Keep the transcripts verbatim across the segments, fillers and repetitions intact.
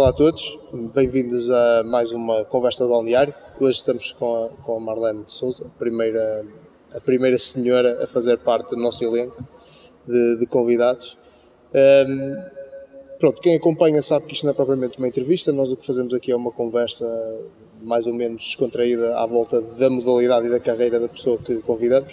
Olá a todos, bem-vindos a mais uma conversa de balneário. Hoje estamos com a, com a Marlene de Sousa, a primeira, a primeira senhora a fazer parte do nosso elenco de, de convidados. Um, pronto, quem acompanha sabe que isto não é propriamente uma entrevista, nós o que fazemos aqui é uma conversa mais ou menos descontraída à volta da modalidade e da carreira da pessoa que convidamos.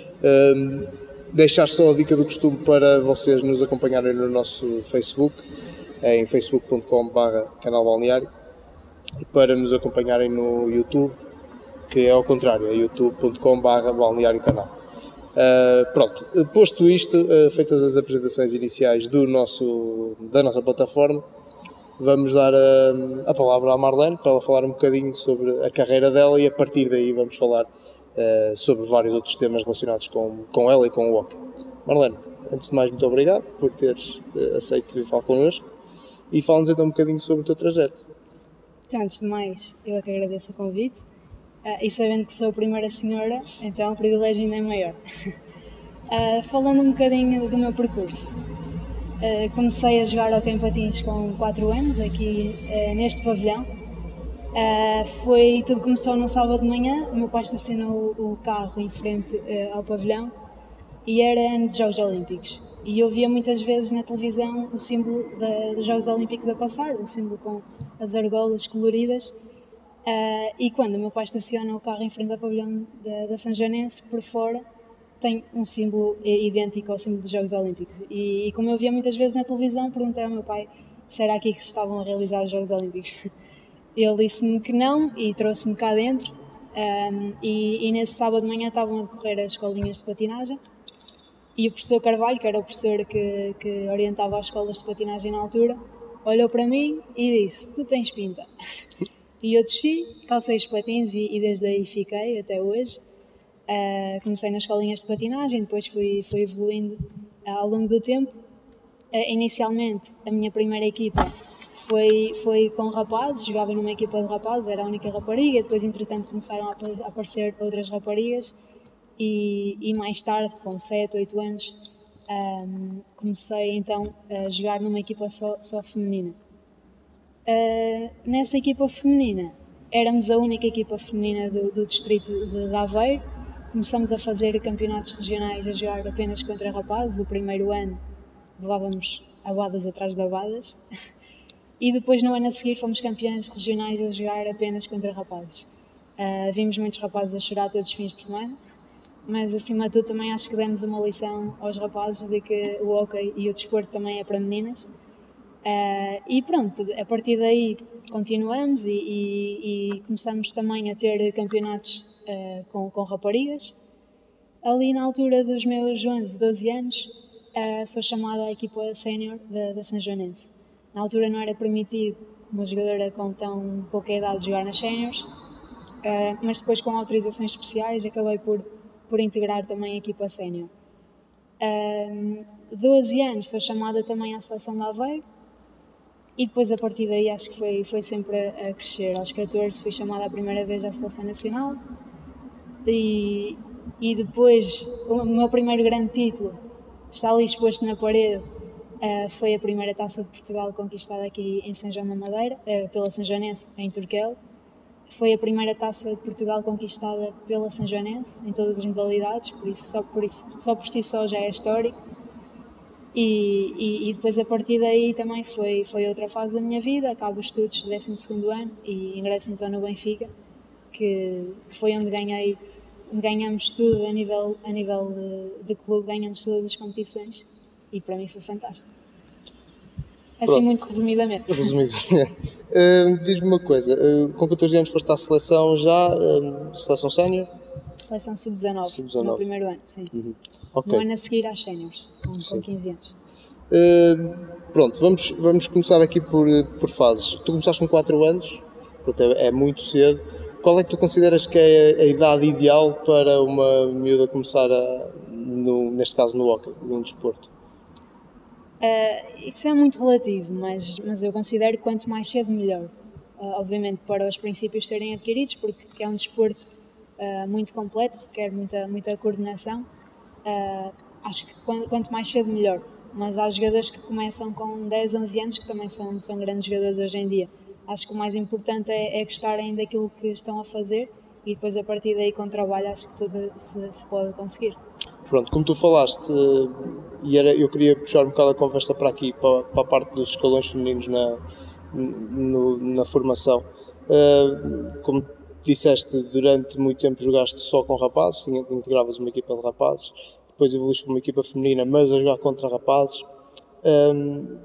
Um, deixar só a dica do costume para vocês nos acompanharem no nosso Facebook, é em facebook ponto com barra canal balneário, e para nos acompanharem no YouTube, que é ao contrário, é youtube ponto com barra balneário canal. Uh, pronto, posto isto, uh, feitas as apresentações iniciais do nosso, da nossa plataforma, vamos dar a, a palavra à Marlene para ela falar um bocadinho sobre a carreira dela e a partir daí vamos falar uh, sobre vários outros temas relacionados com, com ela e com o hockey. Marlene, antes de mais, muito obrigado por teres uh, aceito vir falar connosco. E fala-nos então um bocadinho sobre o teu trajeto. Então, antes de mais, eu é que agradeço o convite. Uh, e sabendo que sou a primeira senhora, então o privilégio ainda é maior. uh, falando um bocadinho do meu percurso. Uh, comecei a jogar hóquei em patins com quatro anos, aqui uh, neste pavilhão. Uh, foi, tudo começou num sábado de manhã, o meu pai estacionou o carro em frente uh, ao pavilhão e era ano de Jogos Olímpicos. E eu via muitas vezes na televisão o símbolo da, dos Jogos Olímpicos a passar, o símbolo com as argolas coloridas. Uh, e quando o meu pai estaciona o carro em frente ao pavilhão da, da Sanjonense, por fora, tem um símbolo idêntico ao símbolo dos Jogos Olímpicos. E, e como eu via muitas vezes na televisão, perguntei ao meu pai se era aqui que se estavam a realizar os Jogos Olímpicos. Ele disse-me que não e trouxe-me cá dentro. Um, e, e nesse sábado de manhã estavam a decorrer as escolinhas de patinagem. E o professor Carvalho, que era o professor que, que orientava as escolas de patinagem na altura, olhou para mim e disse: "Tu tens pinta." E eu desci, calcei os patins e, e desde aí fiquei até hoje. Uh, comecei nas escolinhas de patinagem, depois fui, fui evoluindo uh, ao longo do tempo. Uh, inicialmente, a minha primeira equipa foi, foi com rapazes, jogava numa equipa de rapazes, era a única rapariga. Depois, entretanto, começaram a, a aparecer outras raparigas. E, e mais tarde, com sete, oito anos, um, comecei então a jogar numa equipa só, só feminina. Uh, nessa equipa feminina, éramos a única equipa feminina do, do distrito de, de Aveiro. Começamos a fazer campeonatos regionais, a jogar apenas contra rapazes. O primeiro ano levávamos abadas atrás de abadas. E depois, no ano a seguir, fomos campeões regionais a jogar apenas contra rapazes. Uh, vimos muitos rapazes a chorar todos os fins de semana. Mas, acima de tudo, também acho que demos uma lição aos rapazes de que o hóquei e o desporto também é para meninas. Uh, e pronto, a partir daí continuamos e, e, e começamos também a ter campeonatos uh, com, com raparigas. Ali na altura dos meus onze, doze anos, uh, sou chamada à equipa sénior da, da Sanjonense. Na altura não era permitido uma jogadora com tão pouca idade jogar nas séniores, uh, mas depois com autorizações especiais acabei por por integrar também a equipa sénior. Um, doze anos sou chamada também à seleção de Aveiro e depois a partir daí acho que foi, foi sempre a, a crescer. Aos catorze fui chamada a primeira vez à seleção nacional e, e depois o meu primeiro grande título está ali exposto na parede. Uh, foi a primeira taça de Portugal conquistada aqui em São João da Madeira, uh, pela Sanjonense, em Turquel. Foi a primeira taça de Portugal conquistada pela Sanjonense, em todas as modalidades, por isso, só, por isso, só por si só já é histórico. E, e, e depois, a partir daí, também foi, foi outra fase da minha vida. Acabo os estudos do décimo segundo ano e ingresso então no Benfica, que, que foi onde ganhei, ganhamos tudo a nível, a nível de, de clube, ganhamos todas as competições e para mim foi fantástico. Assim, pronto, muito resumidamente. Resumidamente. Uh, diz-me uma coisa, uh, com catorze anos foste à seleção já, uh, seleção sénior? Seleção sub dezanove, no primeiro ano, sim. Uhum. Okay. No ano a seguir às séniores, com, com quinze anos. Uh, pronto, vamos, vamos começar aqui por, por fases. Tu começaste com quatro anos, pronto, é, é muito cedo. Qual é que tu consideras que é a idade ideal para uma miúda começar, a, no, neste caso, no hóquei, num desporto? Uh, isso é muito relativo, mas, mas eu considero que quanto mais cedo melhor. Uh, obviamente para os princípios serem adquiridos, porque é um desporto uh, muito completo, requer muita, muita coordenação. Uh, acho que quanto mais cedo melhor. mas há jogadores que começam com dez, onze anos que também são, são grandes jogadores hoje em dia. Acho que o mais importante é, é gostarem daquilo que estão a fazer e depois a partir daí com o trabalho acho que tudo se, se pode conseguir. Pronto, como tu falaste, e era, eu queria puxar um bocado a conversa para aqui, para, para a parte dos escalões femininos na, no, na formação. Uh, como disseste, durante muito tempo jogaste só com rapazes, integravas uma equipa de rapazes, depois evoluíste para uma equipa feminina, mas a jogar contra rapazes. Um,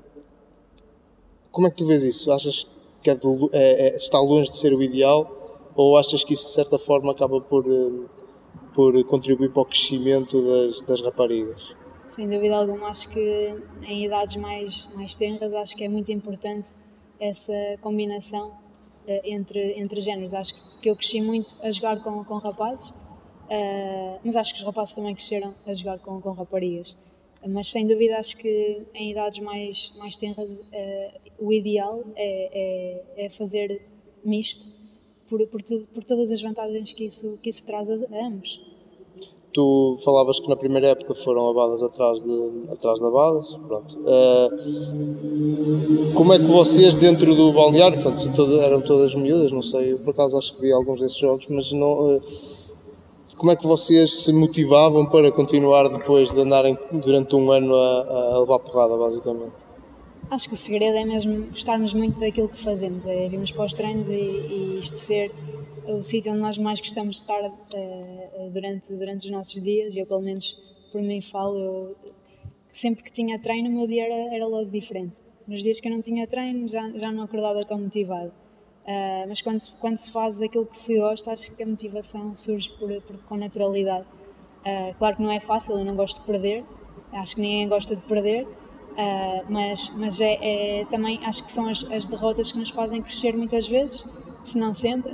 como é que tu vês isso? Achas que é de, é, é, está longe de ser o ideal, ou achas que isso de certa forma acaba por, por contribuir para o crescimento das, das raparigas? Sem dúvida alguma, acho que em idades mais, mais tenras acho que é muito importante essa combinação uh, entre, entre géneros. Acho que eu cresci muito a jogar com, com rapazes, uh, mas acho que os rapazes também cresceram a jogar com, com raparigas. Mas sem dúvida acho que em idades mais, mais tenras uh, o ideal é, é, é fazer misto por, por, tu, por todas as vantagens que isso, que isso traz a, a ambos. Tu falavas que na primeira época foram abadas atrás, de, atrás de abadas, pronto. Uh, como é que vocês dentro do balneário, pronto, todo, eram todas miúdas, não sei, eu por acaso acho que vi alguns desses jogos, mas não... Uh, como é que vocês se motivavam para continuar depois de andarem durante um ano a, a levar porrada, basicamente? Acho que o segredo é mesmo gostarmos muito daquilo que fazemos, é irmos para os treinos e, e isto ser o sítio onde nós mais gostamos de estar uh, durante, durante os nossos dias. Eu, pelo menos, por mim falo, eu, sempre que tinha treino o meu dia era, era logo diferente. Nos dias que eu não tinha treino já, já não acordava tão motivado. Uh, mas quando se, quando se faz aquilo que se gosta, acho que a motivação surge por, por, com naturalidade. Uh, claro que não é fácil, eu não gosto de perder, acho que ninguém gosta de perder, uh, mas, mas é, é, também acho que são as, as derrotas que nos fazem crescer muitas vezes, se não sempre, uh,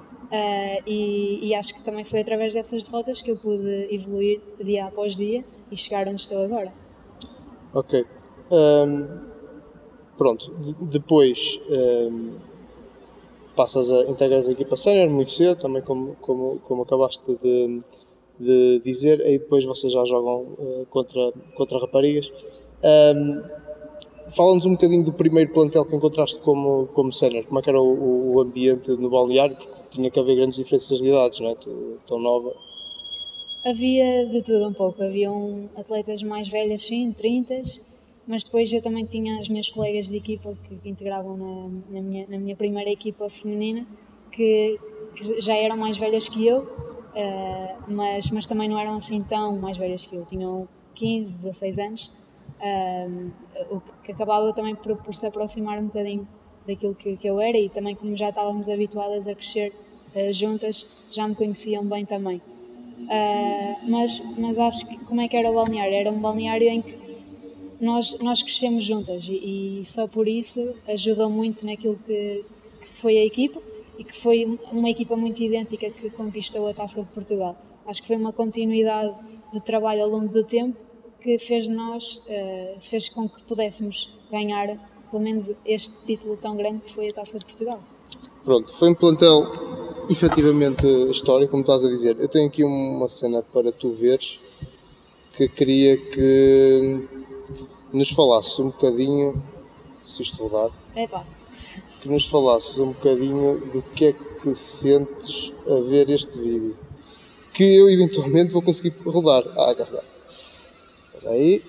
e, e acho que também foi através dessas derrotas que eu pude evoluir dia após dia e chegar onde estou agora. Ok. Um, pronto, depois... Um... passas a integrar a equipa sénior muito cedo, também como, como, como acabaste de, de dizer, e depois vocês já jogam uh, contra, contra raparigas. Um, Fala-nos um bocadinho do primeiro plantel que encontraste como, como sénior, como é que era o, o ambiente no balneário, porque tinha que haver grandes diferenças de idades, não é? Tu, tão nova. Havia de tudo um pouco, haviam atletas mais velhas sim, trinta, mas depois eu também tinha as minhas colegas de equipa que, que integravam na, na, minha, na minha primeira equipa feminina, que, que já eram mais velhas que eu, uh, mas, mas também não eram assim tão mais velhas que eu, tinham quinze, dezasseis anos, uh, o que, que acabava também por, por se aproximar um bocadinho daquilo que, que eu era, e também como já estávamos habituadas a crescer uh, juntas, já me conheciam bem também. Uh, mas, mas acho que como é que era o balneário? Era um balneário em que Nós, nós crescemos juntas e, e só por isso ajudou muito naquilo que, que foi a equipa e que foi uma equipa muito idêntica que conquistou a Taça de Portugal. Acho que foi uma continuidade de trabalho ao longo do tempo que fez de nós, uh, fez com que pudéssemos ganhar pelo menos este título tão grande que foi a Taça de Portugal. Pronto, foi um plantel efetivamente histórico, como estás a dizer. Eu tenho aqui uma cena para tu veres que queria que nos falasses um bocadinho, se isto rodar, Epá. que nos falasses um bocadinho do que é que sentes a ver este vídeo, que eu eventualmente vou conseguir rodar. Ah, cá está. Espera aí.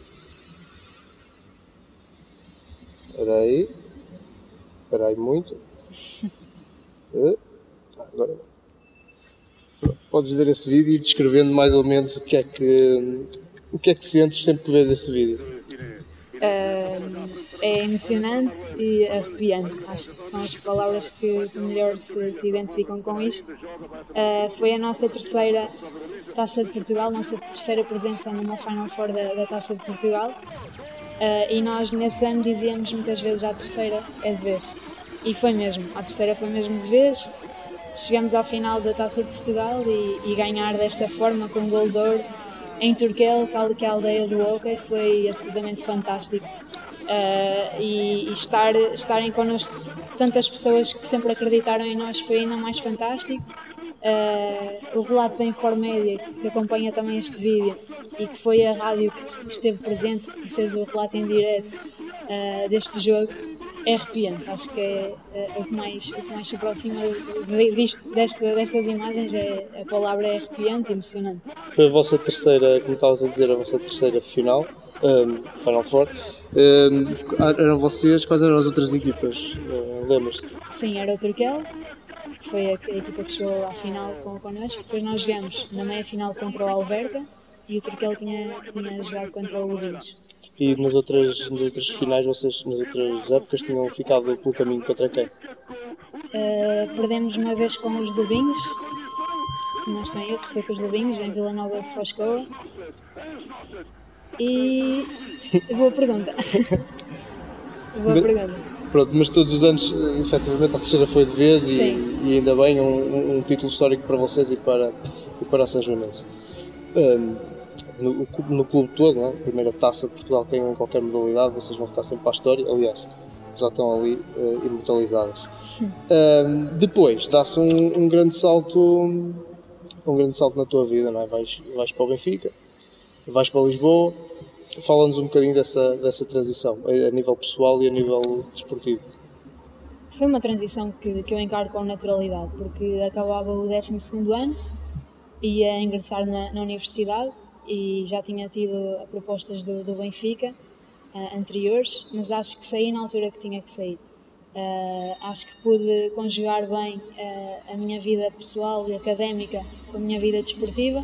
Espera aí. Espera aí muito. Ah, agora. Podes ver esse vídeo e ir descrevendo mais ou menos o que é que, o que é que sentes sempre que vês esse vídeo. Uh, é emocionante e arrepiante, acho que são as palavras que melhor se, se identificam com isto. Uh, foi a nossa terceira Taça de Portugal, nossa terceira presença numa Final Four da, da Taça de Portugal, uh, e nós nesse ano dizíamos muitas vezes a terceira é de vez, e foi mesmo, a terceira foi mesmo de vez. Chegamos ao final da Taça de Portugal e, e ganhar desta forma com um gol de ouro em Turquel, que é a aldeia do hockey, foi absolutamente fantástico. Uh, e, e estar, estarem connosco tantas pessoas que sempre acreditaram em nós foi ainda mais fantástico. Uh, o relato da Informédia, que acompanha também este vídeo, e que foi a rádio que esteve presente e fez o relato em direto uh, deste jogo, é arrepiante. Acho que é, é, é o, que mais, o que mais se aproxima disto, desta, destas imagens, é, a palavra é arrepiante e emocionante. Foi a vossa terceira, como estavas a dizer, a vossa terceira final, um, Final Four. Um, eram vocês, quais eram as outras equipas? Uh, Lembras-te? Sim, era o Turquel, que foi a, a equipa que chegou à final com, connosco. Depois nós jogamos na meia-final contra o Alverca e o Turquel tinha, tinha jogado contra o Lubins. E nas outras, nas outras finais, vocês, nas outras épocas, tinham ficado pelo caminho contra quem? Uh, perdemos uma vez com os Lubins, se não estou em erro, foi com os Lubins, em Vila Nova de Foscoa. E... boa pergunta. boa pergunta. Pronto, mas todos os anos, efetivamente, a terceira foi de vez e, e ainda bem, um, um, um título histórico para vocês e para, e para a São Joanense. Um, no, no clube todo, não é? A primeira taça de Portugal que tenham em qualquer modalidade, vocês vão ficar sempre para a história, aliás, já estão ali uh, imortalizadas. Um, depois, dá-se um, um grande salto, um grande salto na tua vida, não é? Vais, vais para o Benfica, vais para Lisboa. Fala-nos um bocadinho dessa, dessa transição, a nível pessoal e a nível desportivo. Foi uma transição que, que eu encaro com naturalidade, porque acabava o décimo segundo ano, ia ingressar na, na universidade e já tinha tido propostas do, do Benfica uh, anteriores, mas acho que saí na altura que tinha que sair. Uh, acho que pude conjugar bem uh, a minha vida pessoal e académica com a minha vida desportiva.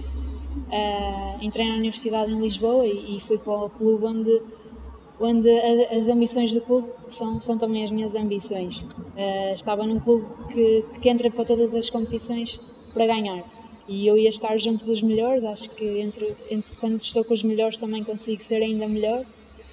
Uh, entrei na Universidade em Lisboa e, e fui para o clube onde, onde a, as ambições do clube são, são também as minhas ambições. Uh, estava num clube que, que entra para todas as competições para ganhar e eu ia estar junto dos melhores. Acho que entre, entre, quando estou com os melhores também consigo ser ainda melhor.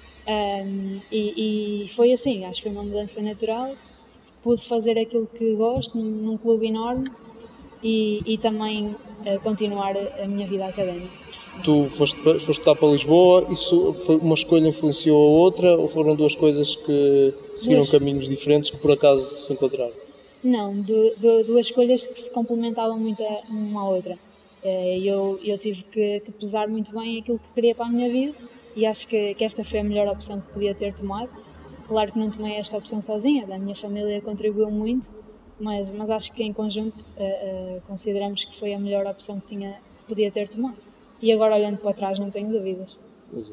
Um, e, e foi assim, acho que foi uma mudança natural. Pude fazer aquilo que gosto num, num clube enorme e, e também uh, continuar a minha vida académica. Tu foste, foste estudar para Lisboa, isso foi uma escolha influenciou a outra ou foram duas coisas que seguiram duas... caminhos diferentes que por acaso se encontraram? Não, du, du, duas escolhas que se complementavam muito uma à outra. Eu, eu tive que, que pesar muito bem aquilo que queria para a minha vida e acho que, que esta foi a melhor opção que podia ter tomado. Claro que não tomei esta opção sozinha, a minha família contribuiu muito, mas, mas acho que em conjunto uh, uh, consideramos que foi a melhor opção que, tinha, que podia ter tomado. E agora olhando para trás não tenho dúvidas. Exato.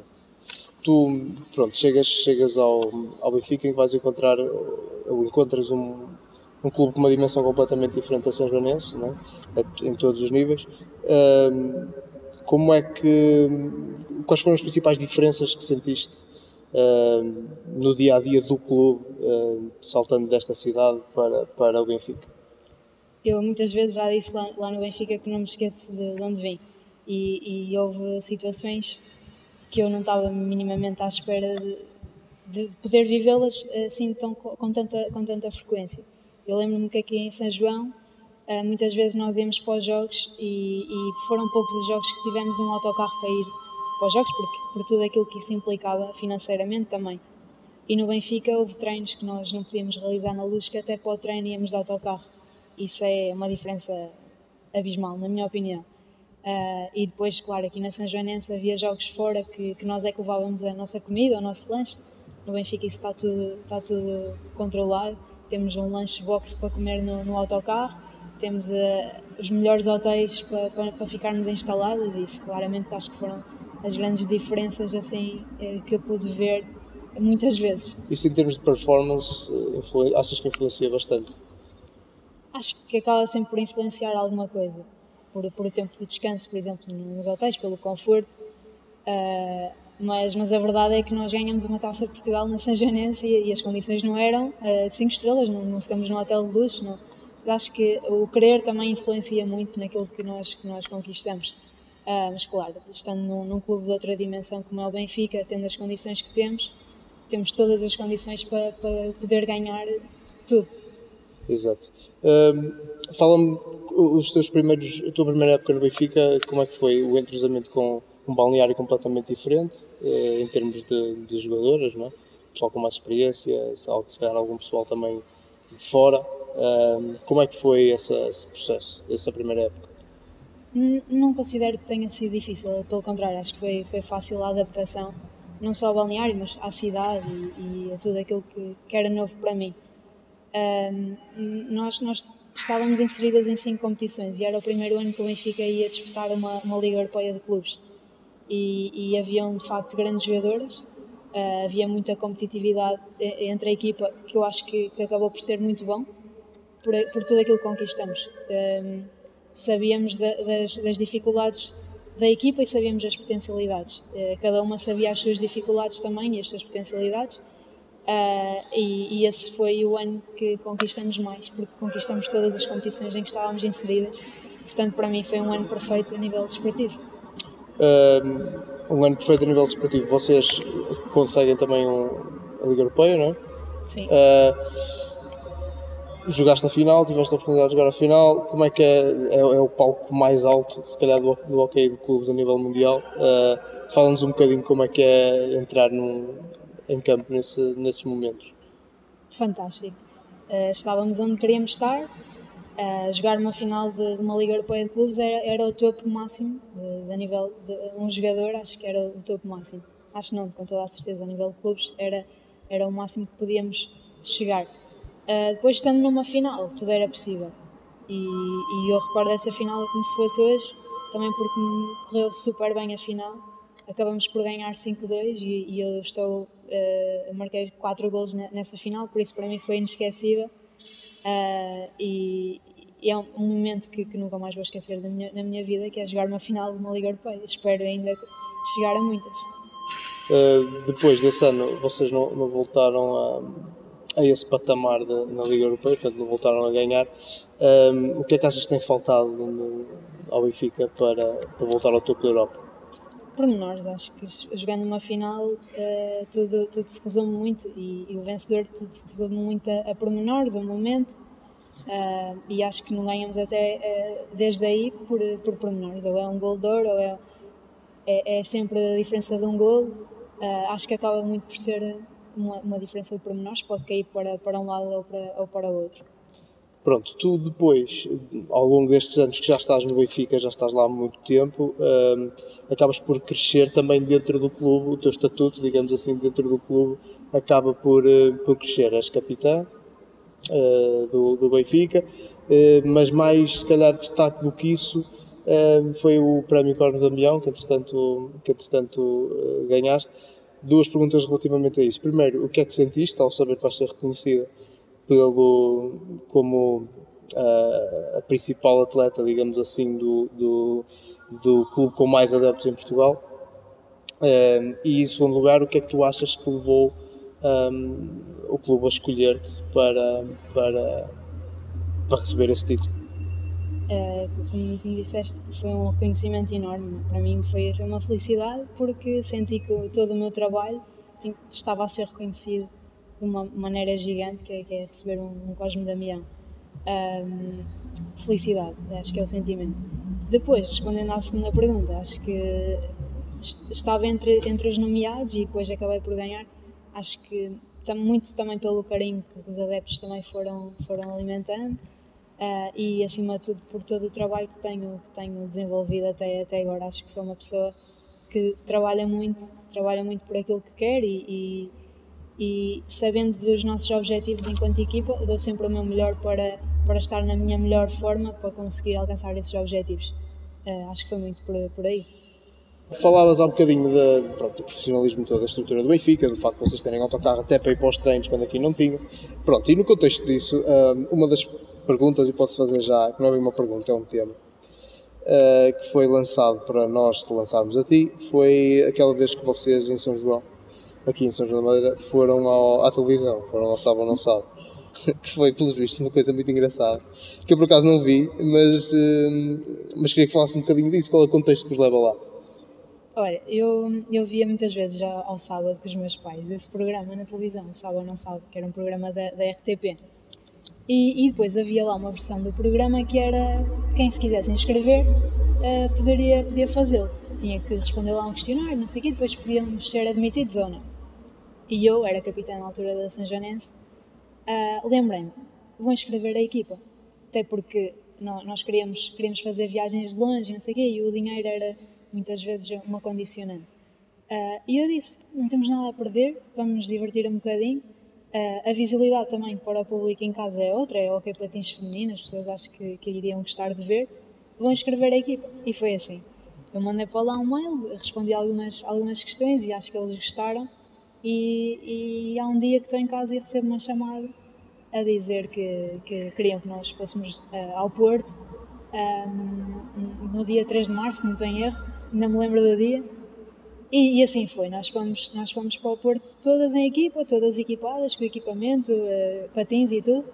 Tu, pronto, chegas, chegas ao, ao Benfica e vais encontrar, ou encontras um, um clube com uma dimensão completamente diferente da São Joanense, não é? Em todos os níveis. Um, como é que, quais foram as principais diferenças que sentiste um, no dia-a-dia do clube, um, saltando desta cidade para, para o Benfica? Eu muitas vezes já disse lá, lá no Benfica que não me esqueço de, de onde vim. E, e houve situações que eu não estava minimamente à espera de, de poder vivê-las assim tão, com, tanta, com tanta frequência. Eu lembro-me que aqui em São João muitas vezes nós íamos para os jogos e, e foram poucos os jogos que tivemos um autocarro para ir para os jogos, porque, por tudo aquilo que isso implicava financeiramente também. E no Benfica houve treinos que nós não podíamos realizar na Luz, que até para o treino íamos de autocarro. Isso é uma diferença abismal, na minha opinião. Uh, e depois, claro, aqui na São Joanense havia jogos fora que, que nós é que levávamos a nossa comida, o nosso lanche. No Benfica isso está tudo, está tudo controlado. Temos um lanche box para comer no, no autocarro, temos uh, os melhores hotéis para, para, para ficarmos instalados e isso claramente acho que foram as grandes diferenças assim, que eu pude ver muitas vezes. Isso em termos de performance, achas que influencia bastante? Acho que acaba sempre por influenciar alguma coisa. Por, por o tempo de descanso, por exemplo, nos hotéis, pelo conforto, uh, mas, mas a verdade é que nós ganhamos uma taça de Portugal na São Joanense e, e as condições não eram uh, de cinco estrelas, não, não ficamos num hotel de luxo, não. Acho que o querer também influencia muito naquilo que nós, que nós conquistamos, uh, mas claro, estando num, num clube de outra dimensão como é o Benfica, tendo as condições que temos, temos todas as condições para, para poder ganhar tudo. Exato. Um, fala-me os teus primeiros, a tua primeira época no Benfica, como é que foi o entrosamento com um balneário completamente diferente, eh, em termos de, de jogadoras, não é? Pessoal com mais experiência, se calhar algum pessoal também de fora. Um, como é que foi essa, esse processo, essa primeira época? N- Não considero que tenha sido difícil, pelo contrário, acho que foi, foi fácil a adaptação, não só ao balneário, mas à cidade e, e a tudo aquilo que, que era novo para mim. Um, nós, nós estávamos inseridas em cinco competições e era o primeiro ano que o Benfica ia disputar uma, uma Liga Europeia de Clubes e, e haviam de facto grandes jogadoras, uh, havia muita competitividade entre a equipa que eu acho que, que acabou por ser muito bom por, por tudo aquilo que conquistamos. Um, sabíamos da, das, das dificuldades da equipa e sabíamos as potencialidades, uh, cada uma sabia as suas dificuldades também e as suas potencialidades. Uh, e, e esse foi o ano que conquistamos mais, porque conquistamos todas as competições em que estávamos inseridas. Portanto, para mim foi um ano perfeito a nível desportivo. Um, um ano perfeito a nível desportivo. Vocês conseguem também um, a Liga Europeia, não é? Sim. Uh, jogaste a final, tiveste a oportunidade de jogar a final. Como é que é? É, é o palco mais alto, se calhar, do, do hockey de clubes a nível mundial. Uh, Fala-nos um bocadinho como é que é entrar num, em campo nesse, nesses momentos. Fantástico. Uh, estávamos onde queríamos estar. Uh, jogar uma final de, de uma Liga Europeia de Clubes era, era o topo máximo, de, de nível de um jogador, acho que era o topo máximo. Acho não, com toda a certeza, a nível de clubes era, era o máximo que podíamos chegar. Uh, depois, estando numa final, tudo era possível. E, e eu recordo essa final como se fosse hoje, também porque me correu super bem a final. Acabamos por ganhar cinco a dois e, e eu estou, uh, marquei quatro golos nessa final, por isso para mim foi inesquecível. Uh, e, e é um, um momento que, que nunca mais vou esquecer da minha, na minha vida, que é jogar uma final de uma Liga Europeia. Espero ainda chegar a muitas. Uh, depois desse ano, vocês não, não voltaram a, a esse patamar de, na Liga Europeia, portanto não voltaram a ganhar. Um, o que é que achas que tem faltado no, ao Benfica para, para voltar ao topo da Europa? Pormenores, acho que jogando uma final uh, tudo, tudo se resume muito e, e o vencedor tudo se resume muito a, a pormenores, a um momento uh, e acho que não ganhamos até uh, desde aí por, por pormenores, ou é um gol de ouro ou é, é, é sempre a diferença de um gol. Uh, acho que acaba muito por ser uma, uma diferença de pormenores, pode cair para, para um lado ou para, ou para o outro. Pronto, tu depois, ao longo destes anos que já estás no Benfica, já estás lá há muito tempo, um, acabas por crescer também dentro do clube, o teu estatuto, digamos assim, dentro do clube, acaba por, uh, por crescer. És capitã uh, do, do Benfica, uh, mas mais, se calhar, destaque do que isso uh, foi o Prémio Corno de Damião, que entretanto, que, entretanto uh, ganhaste. Duas perguntas relativamente a isso. Primeiro, o que é que sentiste ao saber que vais ser reconhecida pelo, como uh, a principal atleta, digamos assim, do, do, do clube com mais adeptos em Portugal? Um, e em segundo lugar, o que é que tu achas que levou um, o clube a escolher-te para, para, para receber esse título? Uh, como, como disseste, foi um reconhecimento enorme. Para mim foi, foi uma felicidade porque senti que todo o meu trabalho estava a ser reconhecido de uma maneira gigante, que é, que é receber um, um Cosme Damião. Um, felicidade, acho que é o sentimento. Depois, respondendo à segunda pergunta, acho que estava entre, entre os nomeados e depois acabei por ganhar. Acho que muito também pelo carinho que os adeptos também foram, foram alimentando uh, e acima de tudo por todo o trabalho que tenho, que tenho desenvolvido até, até agora. Acho que sou uma pessoa que trabalha muito, trabalha muito por aquilo que quer e, e e sabendo dos nossos objetivos enquanto equipa, dou sempre o meu melhor para, para estar na minha melhor forma para conseguir alcançar esses objetivos. Uh, acho que foi muito por, por aí. Falavas há um bocadinho de, pronto, do profissionalismo toda a estrutura do Benfica, do facto de vocês terem autocarro até para ir para os treinos quando aqui não tinham. Pronto, e no contexto disso, uma das perguntas, e pode-se fazer já, que não é bem uma pergunta, é um tema, que foi lançado para nós te lançarmos a ti, foi aquela vez que vocês em São João, aqui em São João da Madeira, foram ao, à televisão, foram ao Sabe ou Não Sabe, que foi, pelos vistos, uma coisa muito engraçada, que eu por acaso não vi, mas, mas queria que falasse um bocadinho disso, qual é o contexto que vos leva lá? Olha, eu, eu via muitas vezes já ao sábado com os meus pais esse programa na televisão, Sabe ou Não Sabe, que era um programa da, da R T P. E, e depois havia lá uma versão do programa que era, quem se quisesse inscrever, uh, poderia, podia fazê-lo. Tinha que responder lá um questionário, não sei o quê, depois podíamos ser admitidos ou não. E eu, era capitã na altura da Sanjonense, uh, lembrei-me, vou inscrever a equipa. Até porque nó- nós queríamos, queríamos fazer viagens de longe, não sei o quê, e o dinheiro era muitas vezes uma condicionante. Ah, e eu disse, não temos nada a perder, vamos nos divertir um bocadinho. Ah, a visibilidade também para o público em casa é outra, é hóquei patins feminino, as pessoas acho que, que iriam gostar de ver. Vão inscrever a equipa. E foi assim. Eu mandei para lá um mail, respondi algumas, algumas questões e acho que eles gostaram. E, e há um dia que estou em casa e recebo uma chamada a dizer que, que queriam que nós fôssemos uh, ao Porto um, no dia três de março, não tenho erro, ainda me lembro do dia. E, e assim foi, nós fomos, nós fomos para o Porto todas em equipa, todas equipadas, com equipamento, uh, patins e tudo.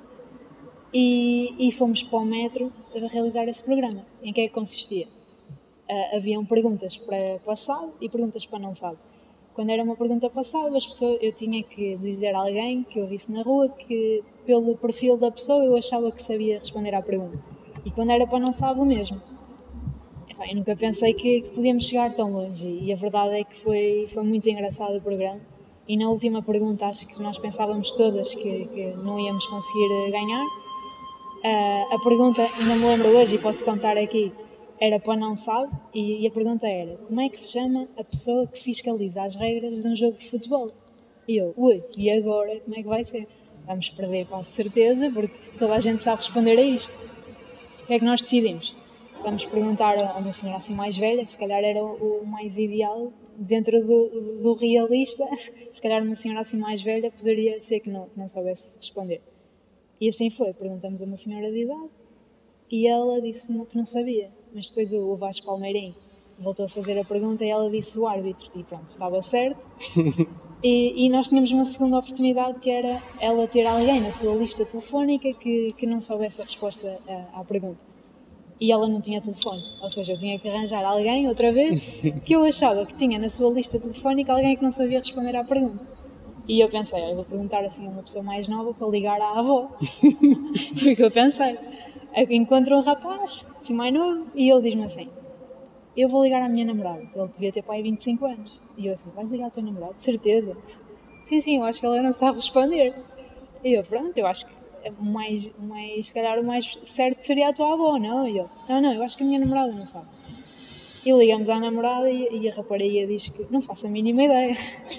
E, e fomos para o metro a realizar esse programa. Em que é que consistia? Uh, haviam perguntas para passado e perguntas para não sabe. Quando era uma pergunta passada, as pessoas, eu tinha que dizer a alguém que eu visse na rua que, pelo perfil da pessoa, eu achava que sabia responder à pergunta. E quando era para não sabe, o mesmo. Epá, eu nunca pensei que, que podíamos chegar tão longe. E a verdade é que foi, foi muito engraçado o programa. E na última pergunta, acho que nós pensávamos todas que, que não íamos conseguir ganhar. Uh, a pergunta, ainda me lembro hoje e posso contar aqui, era para não sabe, e, e a pergunta era: como é que se chama a pessoa que fiscaliza as regras de um jogo de futebol? E eu, ui, e agora como é que vai ser? Vamos perder, com certeza, porque toda a gente sabe responder a isto. O que é que nós decidimos? Vamos perguntar a uma senhora assim mais velha, se calhar era o, o mais ideal, dentro do, do realista, se calhar uma senhora assim mais velha poderia ser que não, não soubesse responder. E assim foi, perguntamos a uma senhora de idade e ela disse que não sabia, mas depois o Vasco Palmeirim voltou a fazer a pergunta e ela disse o árbitro, e pronto, estava certo. E, e nós tínhamos uma segunda oportunidade, que era ela ter alguém na sua lista telefónica que, que não soubesse a resposta à, à pergunta. E ela não tinha telefone, ou seja, eu tinha que arranjar alguém, outra vez, que eu achava que tinha na sua lista telefónica alguém que não sabia responder à pergunta. E eu pensei, eu vou perguntar assim a uma pessoa mais nova para ligar à avó. Foi o que eu pensei. Encontro um rapaz, assim mais novo, e ele diz-me assim: eu vou ligar à minha namorada. Ele devia ter pai vinte e cinco anos. E eu assim: vais ligar à tua namorada? De certeza? Sim, sim, eu acho que ela não sabe responder. E eu, pronto, eu acho que o mais, mais, se calhar o mais certo seria a tua avó, não? E eu, não, não, eu acho que a minha namorada não sabe. E ligamos à namorada e, e a rapariga diz que não faço a mínima ideia.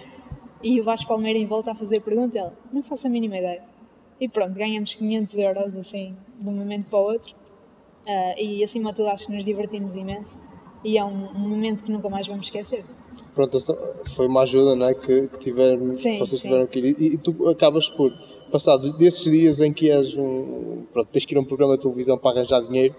E o Vasco Palmeirim volta a fazer pergunta e ela, não faço a mínima ideia. E pronto, ganhamos quinhentos euros assim, de um momento para o outro. Uh, e acima de tudo acho que nos divertimos imenso. E é um, um momento que nunca mais vamos esquecer. Pronto, foi uma ajuda, não é, que, que, tiveram, sim, que vocês sim. tiveram que ir. E, e tu acabas por, passado desses dias em que és um, pronto, tens que ir a um programa de televisão para arranjar dinheiro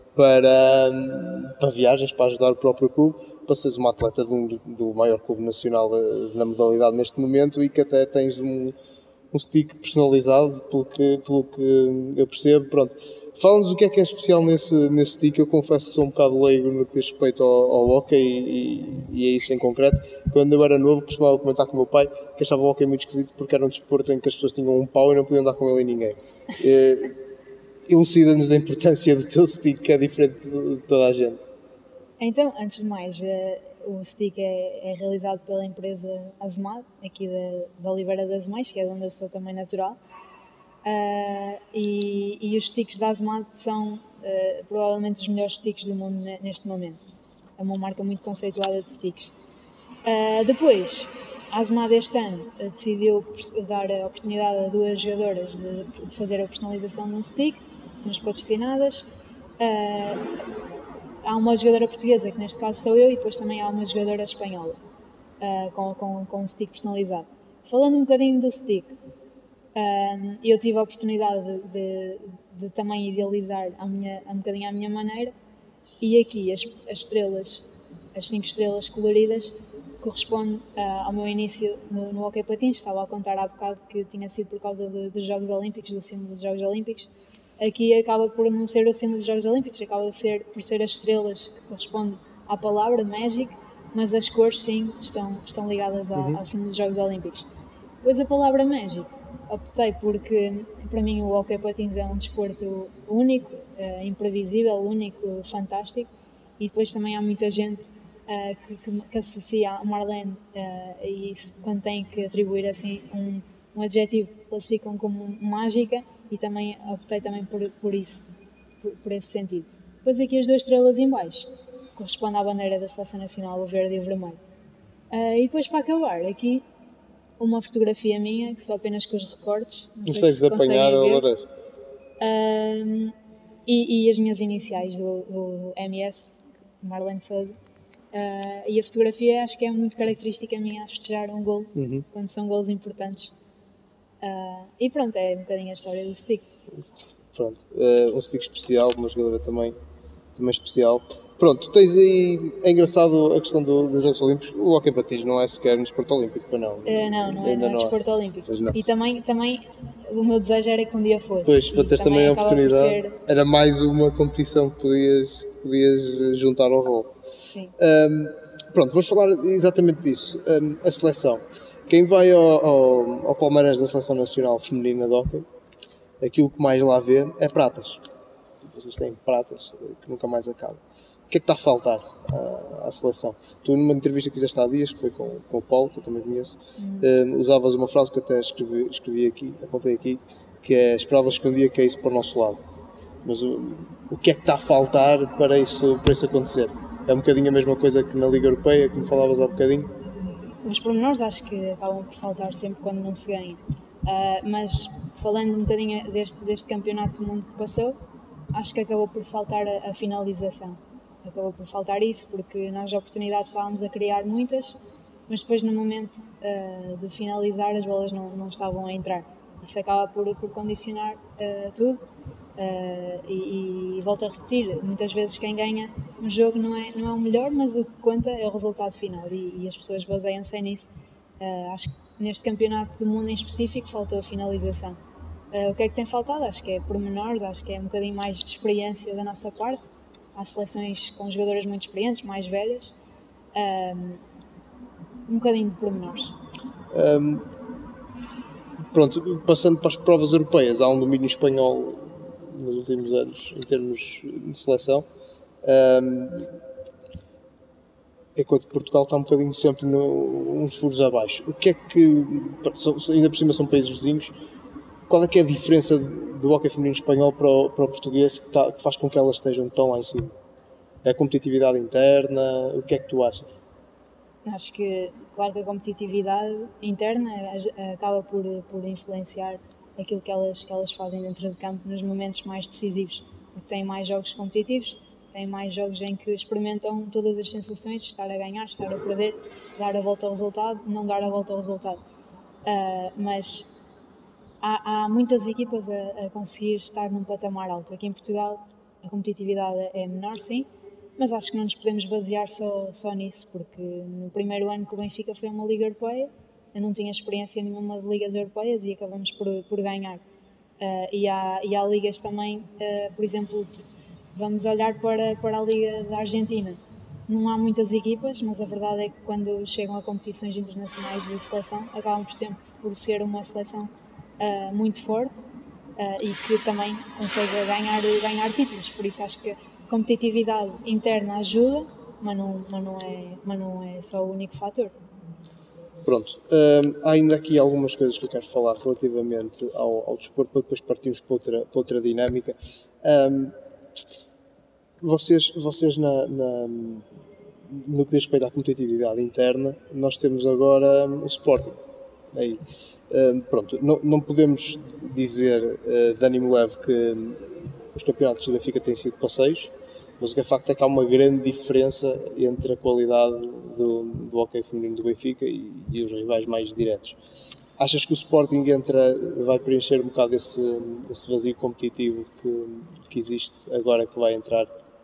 para, para viagens, para ajudar o próprio clube, para seres uma atleta de um, do maior clube nacional na modalidade neste momento, e que até tens um, um stick personalizado, pelo que, pelo que eu percebo. Pronto, fala-nos o que é que é especial nesse, nesse stick. Eu confesso que sou um bocado leigo no que diz respeito ao, ao hockey e, e é isso em concreto. Quando eu era novo, costumava comentar com o meu pai que achava o hockey muito esquisito porque era um desporto em que as pessoas tinham um pau e não podiam dar com ele em ninguém. E, elucida-nos da importância do teu stick, que é diferente de toda a gente. Então, antes de mais, o stick é, é realizado pela empresa Azemad, aqui da, da Oliveira das Mães, que é de onde eu sou também natural. Uh, e, e os sticks da Azemad são uh, provavelmente os melhores sticks do mundo neste momento. É uma marca muito conceituada de sticks. Uh, depois, a Azemad este ano uh, decidiu dar a oportunidade a duas jogadoras de, de fazer a personalização de um stick. Somos patrocinadas. Uh, há uma jogadora portuguesa, que neste caso sou eu, e depois também há uma jogadora espanhola uh, com, com, com um stick personalizado. Falando um bocadinho do stick, uh, eu tive a oportunidade de, de, de também idealizar a minha, um bocadinho à minha maneira, e aqui as, as estrelas, as cinco estrelas coloridas, correspondem uh, ao meu início no, no hockey patins. Estava a contar há bocado que tinha sido por causa de, dos Jogos Olímpicos, do símbolo dos Jogos Olímpicos. Aqui acaba por não ser o símbolo dos Jogos Olímpicos, acaba por ser, por ser as estrelas que correspondem à palavra Magic, mas as cores sim estão, estão ligadas ao, uhum. ao símbolo dos Jogos Olímpicos. Depois a palavra Magic, optei porque para mim o hockey patins é um desporto único, uh, imprevisível, único, fantástico, e depois também há muita gente uh, que, que, que associa a Marlene uh, e isso, quando tem que atribuir assim um, um adjetivo, classificam como mágica, e também optei também por, por isso. por, por esse sentido. Depois aqui as duas estrelas em baixo, corresponde à bandeira da Seleção Nacional, o verde e o vermelho. Uh, e depois, para acabar, aqui uma fotografia minha, que só apenas com os recortes, não sei se apanhar conseguem ver. Uh, e, e as minhas iniciais do, do M S, Marlene Souza. Uh, e a fotografia acho que é muito característica minha a festejar um gol, uhum. quando são golos importantes. Uh, e pronto, é um bocadinho a história do stick. Pronto, uh, um stick especial, uma jogadora também, também especial. Pronto, tens aí, é engraçado a questão do, dos Jogos Olímpicos, o hóquei patins não é sequer no desporto olímpico, para não? Uh, não, não é, não é desporto olímpico. E também, também o meu desejo era que um dia fosse. Pois, para teres também a oportunidade, ser... era mais uma competição que podias, podias juntar ao rol. Sim. Um, pronto, vamos falar exatamente disso. Um, a seleção. Quem vai ao, ao, ao Palmeiras da Seleção Nacional Feminina de Hóquei, aquilo que mais lá vê é pratas. Vocês têm pratas que nunca mais acabam. O que é que está a faltar à, à seleção? Tu, numa entrevista que fizeste há dias, que foi com, com o Paulo, que eu também conheço, hum. um, usavas uma frase que eu até escrevi, escrevi aqui, apontei aqui, que é: esperavas que um dia caísse para o nosso lado. Mas o, o que é que está a faltar para isso, para isso acontecer? É um bocadinho a mesma coisa que na Liga Europeia, como falavas há bocadinho? Os pormenores acho que acabam por faltar sempre quando não se ganha. Uh, mas falando um bocadinho deste, deste campeonato do mundo que passou, acho que acabou por faltar a, a finalização. Acabou por faltar isso, porque nós, oportunidades, estávamos a criar muitas, mas depois, no momento uh, de finalizar, as bolas não, não estavam a entrar. Isso acaba por, por condicionar uh, tudo. Uh, e, e volto a repetir, muitas vezes quem ganha um jogo não é, não é o melhor, mas o que conta é o resultado final, e, e as pessoas baseiam-se nisso. Uh, acho que neste campeonato do mundo em específico faltou a finalização. Uh, o que é que tem faltado? Acho que é pormenores, acho que é um bocadinho mais de experiência da nossa parte. Há seleções com jogadoras muito experientes, mais velhas, um, um bocadinho de pormenores. Um, pronto, passando para as provas europeias, há um domínio espanhol nos últimos anos em termos de seleção, um, enquanto Portugal está um bocadinho sempre no, uns furos abaixo. O que é que, são, ainda por cima são países vizinhos, qual é que é a diferença do hóquei feminino espanhol para o, para o português que, está, que faz com que elas estejam tão lá em cima? É a competitividade interna? O que é que tu achas? Acho que, claro que a competitividade interna acaba por, por influenciar aquilo que elas, que elas fazem dentro de campo nos momentos mais decisivos, porque têm mais jogos competitivos, têm mais jogos em que experimentam todas as sensações de estar a ganhar, estar a perder, dar a volta ao resultado, não dar a volta ao resultado. Uh, mas há, há muitas equipas a, a conseguir estar num patamar alto. Aqui em Portugal a competitividade é menor, sim, mas acho que não nos podemos basear só, só nisso, porque no primeiro ano que o Benfica foi a uma Liga Europeia, eu não tinha experiência nenhuma de ligas europeias e acabamos por, por ganhar. Uh, e, há, e há ligas também, uh, por exemplo, vamos olhar para, para a Liga da Argentina. Não há muitas equipas, mas a verdade é que quando chegam a competições internacionais de seleção, acabam por sempre por ser uma seleção uh, muito forte uh, e que também consegue ganhar, ganhar títulos. Por isso acho que a competitividade interna ajuda, mas não, mas não, é, mas não é só o único fator. Pronto, um, há ainda aqui algumas coisas que eu quero falar relativamente ao, ao desporto, para depois partirmos para outra, para outra dinâmica. Um, vocês vocês na, na, no que diz respeito à competitividade interna, nós temos agora um, o Sporting. Aí, um, pronto, não, não podemos dizer uh, de ânimo leve que um, os campeonatos do Benfica têm sido passeios, mas o que é facto é que há uma grande diferença entre a qualidade do, do hóquei feminino do Benfica e, e os rivais mais diretos. Achas que o Sporting entra, vai preencher um bocado esse, esse vazio competitivo que, que existe agora que vai entrar?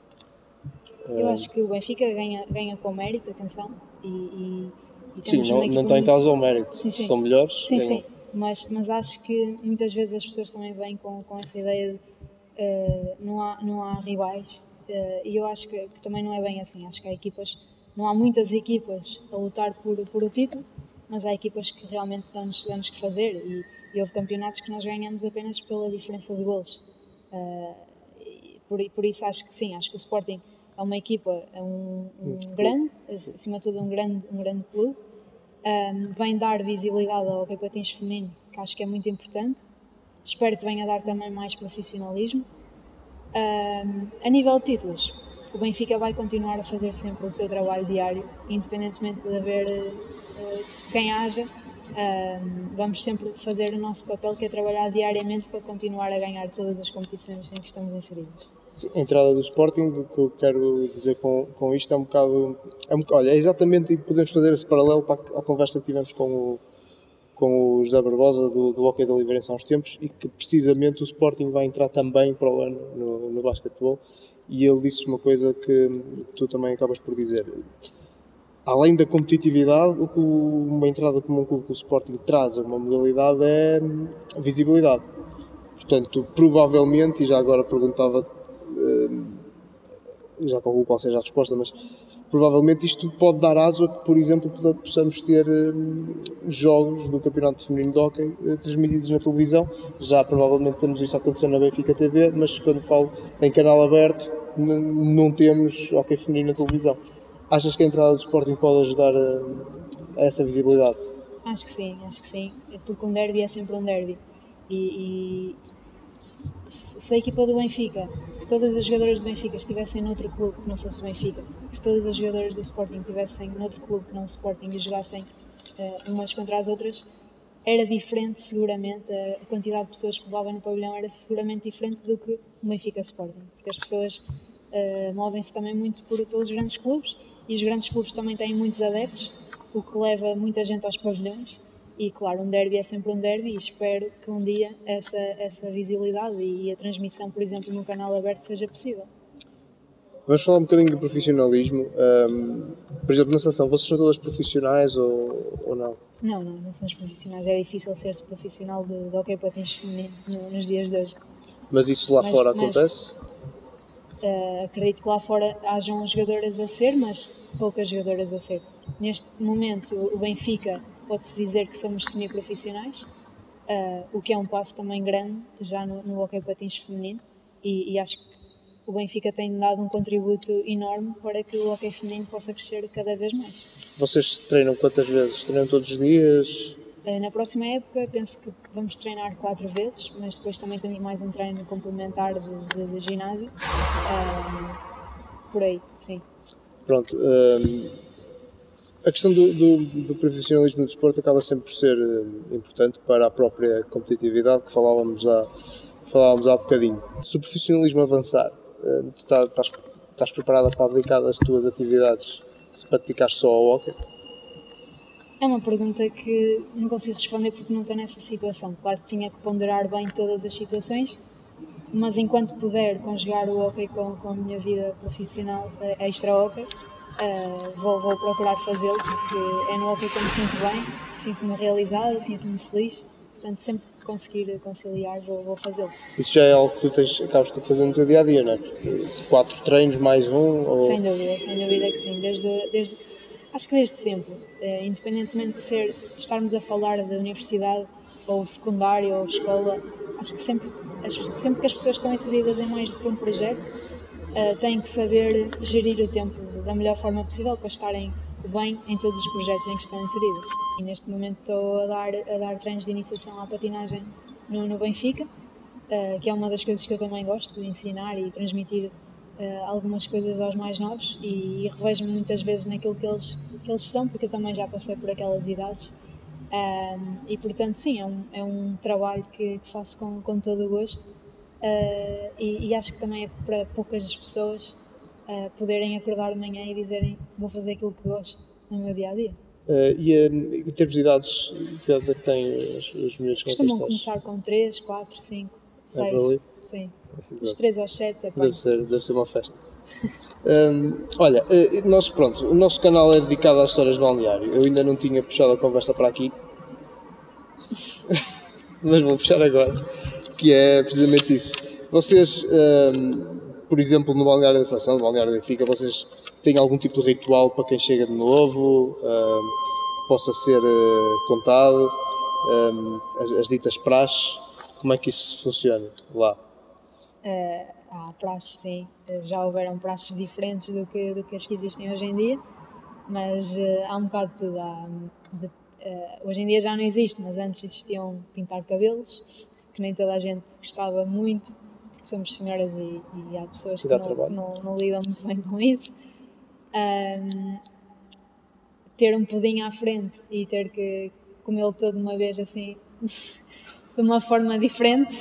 Eu acho que o Benfica ganha, ganha com mérito, atenção, e, e, e sim, não, não tem causa ao mérito. Sim, sim. São melhores. Sim, ganham. Sim, mas, mas acho que muitas vezes as pessoas também vêm com, com essa ideia de uh, não, há, não há rivais. Uh, e eu acho que, que também não é bem assim. Acho que há equipas, não há muitas equipas a lutar por, por o título, mas há equipas que realmente dão-nos, dão-nos que fazer, e, e houve campeonatos que nós ganhamos apenas pela diferença de golos. Uh, por, por isso acho que sim, acho que o Sporting é uma equipa, é um, um grande, acima de tudo um grande, um grande clube, um, vem dar visibilidade ao hóquei patins feminino, que acho que é muito importante. Espero que venha dar também mais profissionalismo. Um, a nível de títulos, o Benfica vai continuar a fazer sempre o seu trabalho diário, independentemente de haver uh, quem haja. Um, vamos sempre fazer o nosso papel, que é trabalhar diariamente para continuar a ganhar todas as competições em que estamos inseridos. Sim, a entrada do Sporting, o que eu quero dizer com, com isto é um bocado... É um, olha, é exatamente, e podemos fazer esse paralelo para a, a conversa que tivemos com o, com o José Barbosa do, do Hockey da Oliveirense há uns tempos, e que precisamente o Sporting vai entrar também para o ano no, no basquetebol, e ele disse uma coisa que tu também acabas por dizer. Além da competitividade, o que uma entrada como um clube que o Sporting traz a uma modalidade é a visibilidade. Portanto, provavelmente, e já agora perguntava, já calculo qual seja a resposta, mas provavelmente isto pode dar aso a que, por exemplo, possamos ter jogos do Campeonato Feminino de Hóquei transmitidos na televisão. Já provavelmente temos isso a acontecer na Benfica T V, mas quando falo em canal aberto, não temos hóquei feminino na televisão. Achas que a entrada do Sporting pode ajudar a, a essa visibilidade? Acho que sim, acho que sim, porque um derby é sempre um derby. E, e se a equipa do Benfica, se todas as jogadoras do Benfica estivessem noutro clube que não fosse o Benfica, se todas as jogadoras do Sporting estivessem noutro clube que não o Sporting e jogassem uh, umas contra as outras, era diferente seguramente, a quantidade de pessoas que levavam no pavilhão era seguramente diferente do que o Benfica Sporting, porque as pessoas uh, movem-se também muito por, pelos grandes clubes, e os grandes clubes também têm muitos adeptos, o que leva muita gente aos pavilhões. E claro, um derby é sempre um derby, e espero que um dia essa, essa visibilidade e a transmissão, por exemplo, num canal aberto seja possível. Vamos falar um bocadinho de profissionalismo. Um, por exemplo, na seleção, vocês são todas profissionais ou, ou não? Não, não, não somos profissionais. É difícil ser-se profissional de, de hockey patins feminino no, nos dias de hoje. Mas isso lá mas, fora mas, acontece? Uh, acredito que lá fora hajam jogadoras a ser, mas poucas jogadoras a ser. Neste momento, o Benfica pode-se dizer que somos semi-profissionais, uh, o que é um passo também grande já no, no hockey patins feminino, e, e acho que o Benfica tem dado um contributo enorme para que o hockey feminino possa crescer cada vez mais. Vocês treinam quantas vezes? Treinam todos os dias? Uh, na próxima época penso que vamos treinar quatro vezes, mas depois também temos mais um treino complementar de, de, de ginásio. Uh, por aí, sim. Pronto. Um, a questão do, do, do profissionalismo do desporto acaba sempre por ser uh, importante para a própria competitividade que falávamos há, falávamos há bocadinho. Se o profissionalismo avançar, uh, tu tá, estás, estás preparada para abdicar das tuas atividades se praticares só ao hóquei? É uma pergunta que não consigo responder porque não estou nessa situação. Claro que tinha que ponderar bem todas as situações, mas enquanto puder conjugar o hóquei com, com a minha vida profissional extra-hóquei, uh, vou, vou procurar fazê-lo, porque é no hóquei que eu me sinto bem, sinto-me realizada, sinto-me feliz, portanto sempre que conseguir conciliar vou, vou fazê-lo. Isso já é algo que tu tens, acabas de fazer no teu dia-a-dia, não é? Quatro treinos mais um? Ou... Sem dúvida, sem dúvida que sim, desde... desde Acho que desde sempre, uh, independentemente de, ser, de estarmos a falar de universidade ou secundário ou escola, acho que sempre, sempre que as pessoas estão inseridas em mais do que um projeto, uh, têm que saber gerir o tempo da melhor forma possível para estarem bem em todos os projetos em que estão inseridas. E neste momento estou a dar, a dar treinos de iniciação à patinagem no, no Benfica, uh, que é uma das coisas que eu também gosto de ensinar e transmitir Uh, algumas coisas aos mais novos, e, e revejo-me muitas vezes naquilo que eles, que eles são, porque eu também já passei por aquelas idades, um, e portanto sim, é um, é um trabalho que, que faço com, com todo o gosto, uh, e, e acho que também é para poucas pessoas uh, poderem acordar de manhã e dizerem vou fazer aquilo que gosto no meu dia-a-dia. Uh, e um, em termos de idades, que idades é que têm os, os miúdos com Costumam começar com três, quatro, cinco, seis, é sim. Exato. Dos três aos sete, deve ser, deve ser uma festa. um, olha, nós, pronto, o nosso canal é dedicado às histórias de balneário. Eu ainda não tinha puxado a conversa para aqui, mas vou puxar agora, que é precisamente isso. Vocês, um, por exemplo, no balneário da Seleção, no balneário da Benfica, vocês têm algum tipo de ritual para quem chega de novo, um, que possa ser uh, contado, um, as, as ditas praxes? Como é que isso funciona lá? Uh, há praxes, sim. Já houveram praxes diferentes do que, do que as que existem hoje em dia, mas uh, há um bocado de tudo. Há, de, uh, hoje em dia já não existe, mas antes existiam pintar cabelos, que nem toda a gente gostava muito, porque porque somos senhoras e, e há pessoas que Dá não, trabalho. que não, não lidam muito bem com isso. Um, ter um pudim à frente e ter que comê-lo todo de uma vez assim, de uma forma diferente.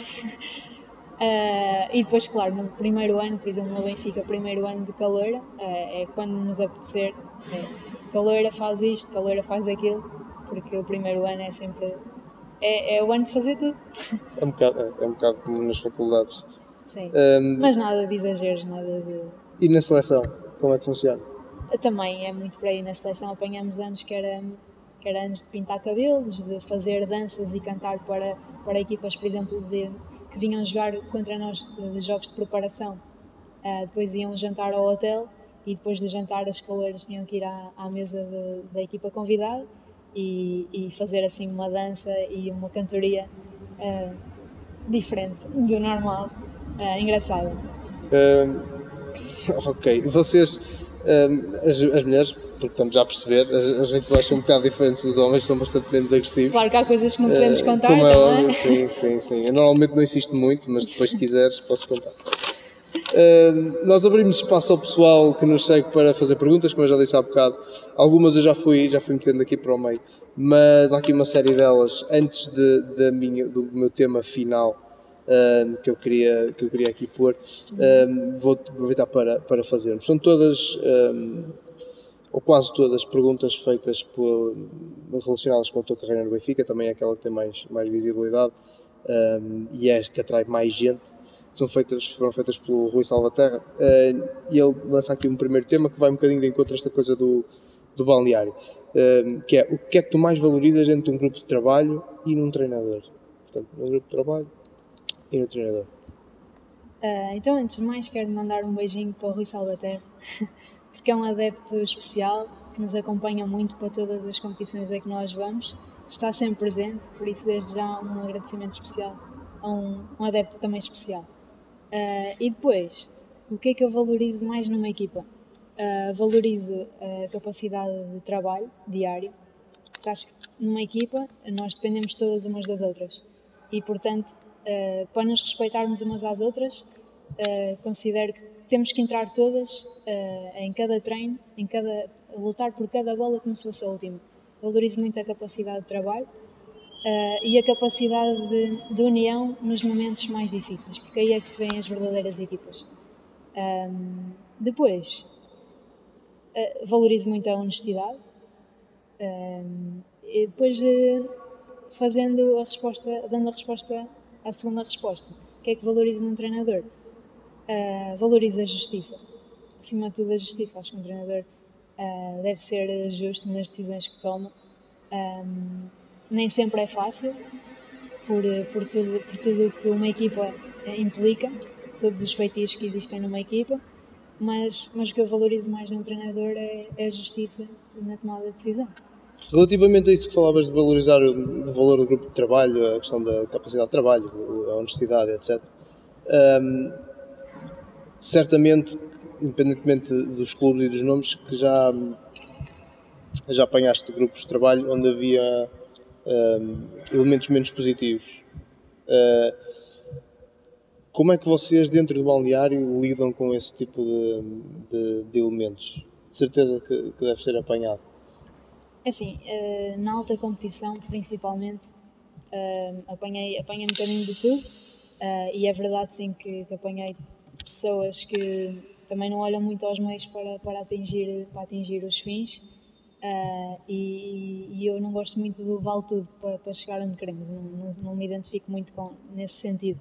Uh, e depois, claro, no primeiro ano, por exemplo, no Benfica, primeiro ano de caloura, uh, é quando nos apetecer, é, caloura faz isto, caloura faz aquilo, porque o primeiro ano é sempre, é, é o ano de fazer tudo. É um bocado, é, é um bocado como nas faculdades. Sim, Um, mas nada de exageros, nada de... E na seleção, como é que funciona? Também é muito por aí, na seleção apanhamos anos que era, que era anos de pintar cabelos, de fazer danças e cantar para, para equipas, por exemplo, de... que vinham jogar contra nós de jogos de preparação, uh, depois iam jantar ao hotel e depois de jantar as calouras tinham que ir à, à mesa de, da equipa convidada e, e fazer assim uma dança e uma cantoria uh, diferente do normal, uh, engraçada. Um, ok, vocês, um, as, as mulheres, porque estamos já a perceber, as, as rituais são um bocado diferentes dos homens, são bastante menos agressivos. Claro que há coisas que não podemos Uh, contar, como é não óbvio, é? sim, sim, sim. Eu normalmente não insisto muito, mas depois se quiseres posso contar. Uh, nós abrimos espaço ao pessoal que nos segue para fazer perguntas, como eu já disse há bocado. Algumas eu já fui, já fui metendo aqui para o meio, mas há aqui uma série delas antes de, de minha, do meu tema final. Um, que, eu queria, que eu queria aqui pôr, um, vou aproveitar para, para fazermos. São todas, um, ou quase todas, perguntas feitas por, relacionadas com a tua carreira no Benfica, também é aquela que tem mais, mais visibilidade um, e é que atrai mais gente. São feitas, foram feitas pelo Rui Salvaterra uh, e ele lança aqui um primeiro tema que vai um bocadinho de encontro a esta coisa do, do balneário, um, que é o que é que tu mais valorizas dentro de um grupo de trabalho e num treinador? Portanto, num grupo de trabalho e no treinador. Uh, então, antes de mais, quero mandar um beijinho para o Rui Salvaterra, porque é um adepto especial que nos acompanha muito para todas as competições a que nós vamos, está sempre presente, por isso, desde já, um agradecimento especial a um, um adepto também especial. Uh, e depois, o que é que eu valorizo mais numa equipa? Uh, valorizo a capacidade de trabalho diário, porque acho que numa equipa nós dependemos todas umas das outras e, portanto, Uh, para nos respeitarmos umas às outras, uh, considero que temos que entrar todas uh, em cada treino, em cada, lutar por cada bola como se fosse a última. Valorizo muito a capacidade de trabalho uh, e a capacidade de, de união nos momentos mais difíceis, porque aí é que se vêem as verdadeiras equipas. Um, depois, uh, valorizo muito a honestidade um, e depois uh, fazendo a resposta, dando a resposta à segunda resposta. O que é que valorizo num treinador? Uh, valorizo a justiça. Acima de tudo, a justiça. Acho que um treinador uh, deve ser justo nas decisões que toma. Um, nem sempre é fácil, por, por tudo por tudo que uma equipa implica, todos os feitios que existem numa equipa, mas, mas o que eu valorizo mais num treinador é, é a justiça na tomada de decisão. Relativamente a isso que falavas de valorizar o valor do grupo de trabalho, a questão da capacidade de trabalho, a honestidade, etcétera. Um, certamente, independentemente dos clubes e dos nomes, que já, já apanhaste grupos de trabalho onde havia um, elementos menos positivos. Uh, como é que vocês, dentro do balneário, lidam com esse tipo de, de, de elementos? De certeza que, que deve ser apanhado. Assim, na alta competição, principalmente, apanhei, apanhei um bocadinho de tudo e é verdade, sim, que, que apanhei pessoas que também não olham muito aos meios para, para, atingir, para atingir os fins e, e eu não gosto muito do vale tudo para, para chegar onde queremos, não, não, não me identifico muito com, nesse sentido.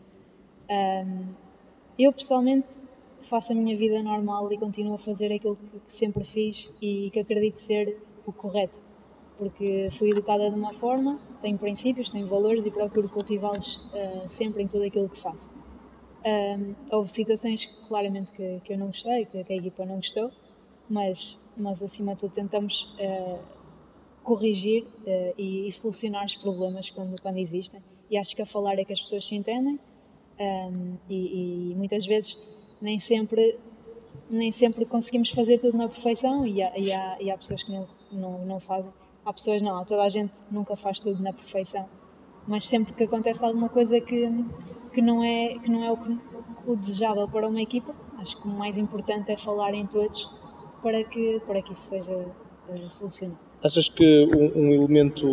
Eu, pessoalmente, faço a minha vida normal e continuo a fazer aquilo que, que sempre fiz e que acredito ser o correto. Porque fui educada de uma forma, tenho princípios, tenho valores e procuro cultivá-los uh, sempre em tudo aquilo que faço. Um, houve situações claramente que, que eu não gostei, que, que a equipa não gostou, mas, mas acima de tudo tentamos uh, corrigir uh, e, e solucionar os problemas quando, quando existem. E acho que a falar é que as pessoas se entendem um, e, e muitas vezes nem sempre, nem sempre conseguimos fazer tudo na perfeição e há, e há, e há pessoas que não, não, não fazem. Há pessoas não, toda a gente nunca faz tudo na perfeição, mas sempre que acontece alguma coisa que, que, não, é, que não é o que, o desejável para uma equipa. Acho que o mais importante é falar em todos para que, para que isso seja uh, solucionado. Achas que um, um elemento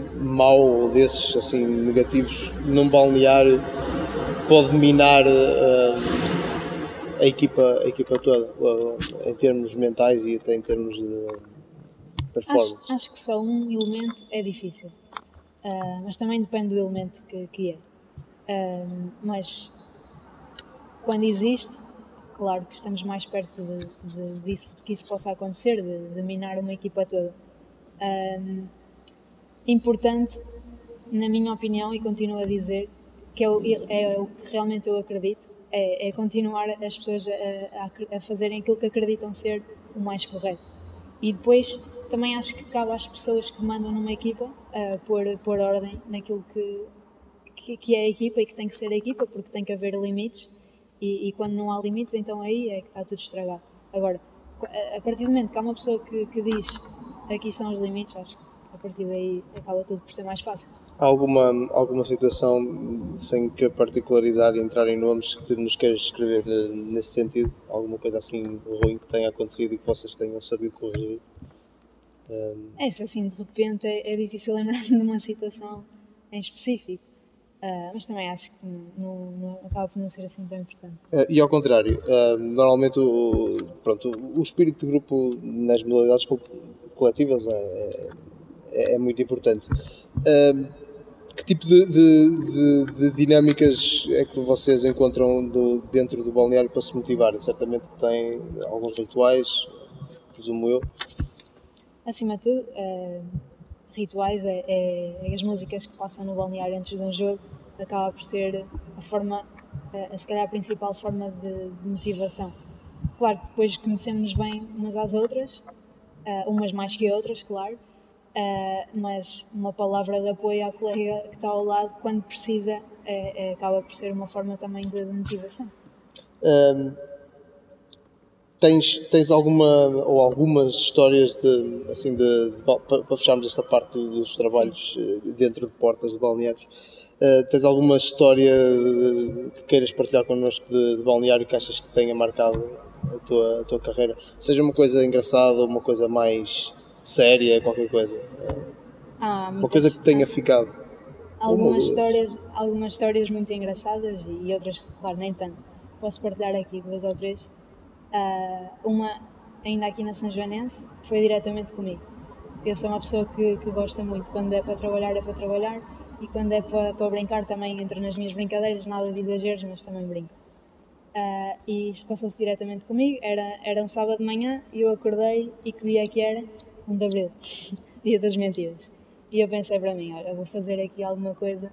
mau desses, assim, negativos, num balneário pode minar uh, a, equipa, a equipa toda, uh, em termos mentais e até em termos de performance? Acho, acho que só um elemento é difícil, uh, mas também depende do elemento que, que é. Uh, mas quando existe, claro que estamos mais perto de, de, disso, que isso possa acontecer, de, de minar uma equipa toda. Um, importante, na minha opinião, e continuo a dizer, que é o, é o que realmente eu acredito, é, é continuar as pessoas a, a, a fazerem aquilo que acreditam ser o mais correto. E depois também acho que cabe às pessoas que mandam numa equipa a pôr, pôr ordem naquilo que, que, que é a equipa e que tem que ser a equipa, porque tem que haver limites. E, e quando não há limites, então aí é que está tudo estragado. Agora, a partir do momento que há uma pessoa que, que diz aqui são os limites, acho que a partir daí acaba tudo por ser mais fácil. Há alguma, alguma situação, sem que particularizar e entrar em nomes, que nos queiras escrever nesse sentido? Alguma coisa assim ruim que tenha acontecido e que vocês tenham sabido corrigir? Um... É, se assim de repente é, é difícil lembrar-me de uma situação em específico. Uh, mas também acho que não, não, acaba por não ser assim tão importante. Uh, e ao contrário, uh, normalmente o, pronto, o espírito de grupo nas modalidades coletivas é, é, é muito importante. Uh, que tipo de, de, de, de dinâmicas é que vocês encontram do, dentro do balneário para se motivarem? Certamente que têm alguns rituais, presumo eu. Acima de tudo, uh, rituais é, é, é as músicas que passam no balneário antes de um jogo, acaba por ser a forma, a, se calhar a principal forma de, de motivação. Claro que depois conhecemos bem umas às outras, uh, umas mais que outras, claro, uh, mas uma palavra de apoio à colega que está ao lado quando precisa é, é, acaba por ser uma forma também de, de motivação. Um, tens, tens alguma ou algumas histórias de, assim de, de, para, para fecharmos esta parte dos trabalhos Sim. dentro de portas de balneários? Uh, tens alguma história que queiras partilhar connosco de, de balneário que achas que tenha marcado a tua, a tua carreira? Seja uma coisa engraçada ou uma coisa mais séria, qualquer coisa. Ah, uma coisa que tenha ficado. Algumas histórias, algumas histórias muito engraçadas e outras, claro, nem tanto. Posso partilhar aqui duas ou três. Uh, uma, ainda aqui na São Joanense, foi diretamente comigo. Eu sou uma pessoa que, que gosta muito. Quando é para trabalhar, é para trabalhar. E quando é para, para brincar também entro nas minhas brincadeiras, nada de exageros, mas também brinco. Uh, e isto passou-se diretamente comigo, era, era um sábado de manhã e eu acordei e que dia é que era? um de abril, dia das mentiras. E eu pensei para mim, olha, vou fazer aqui alguma coisa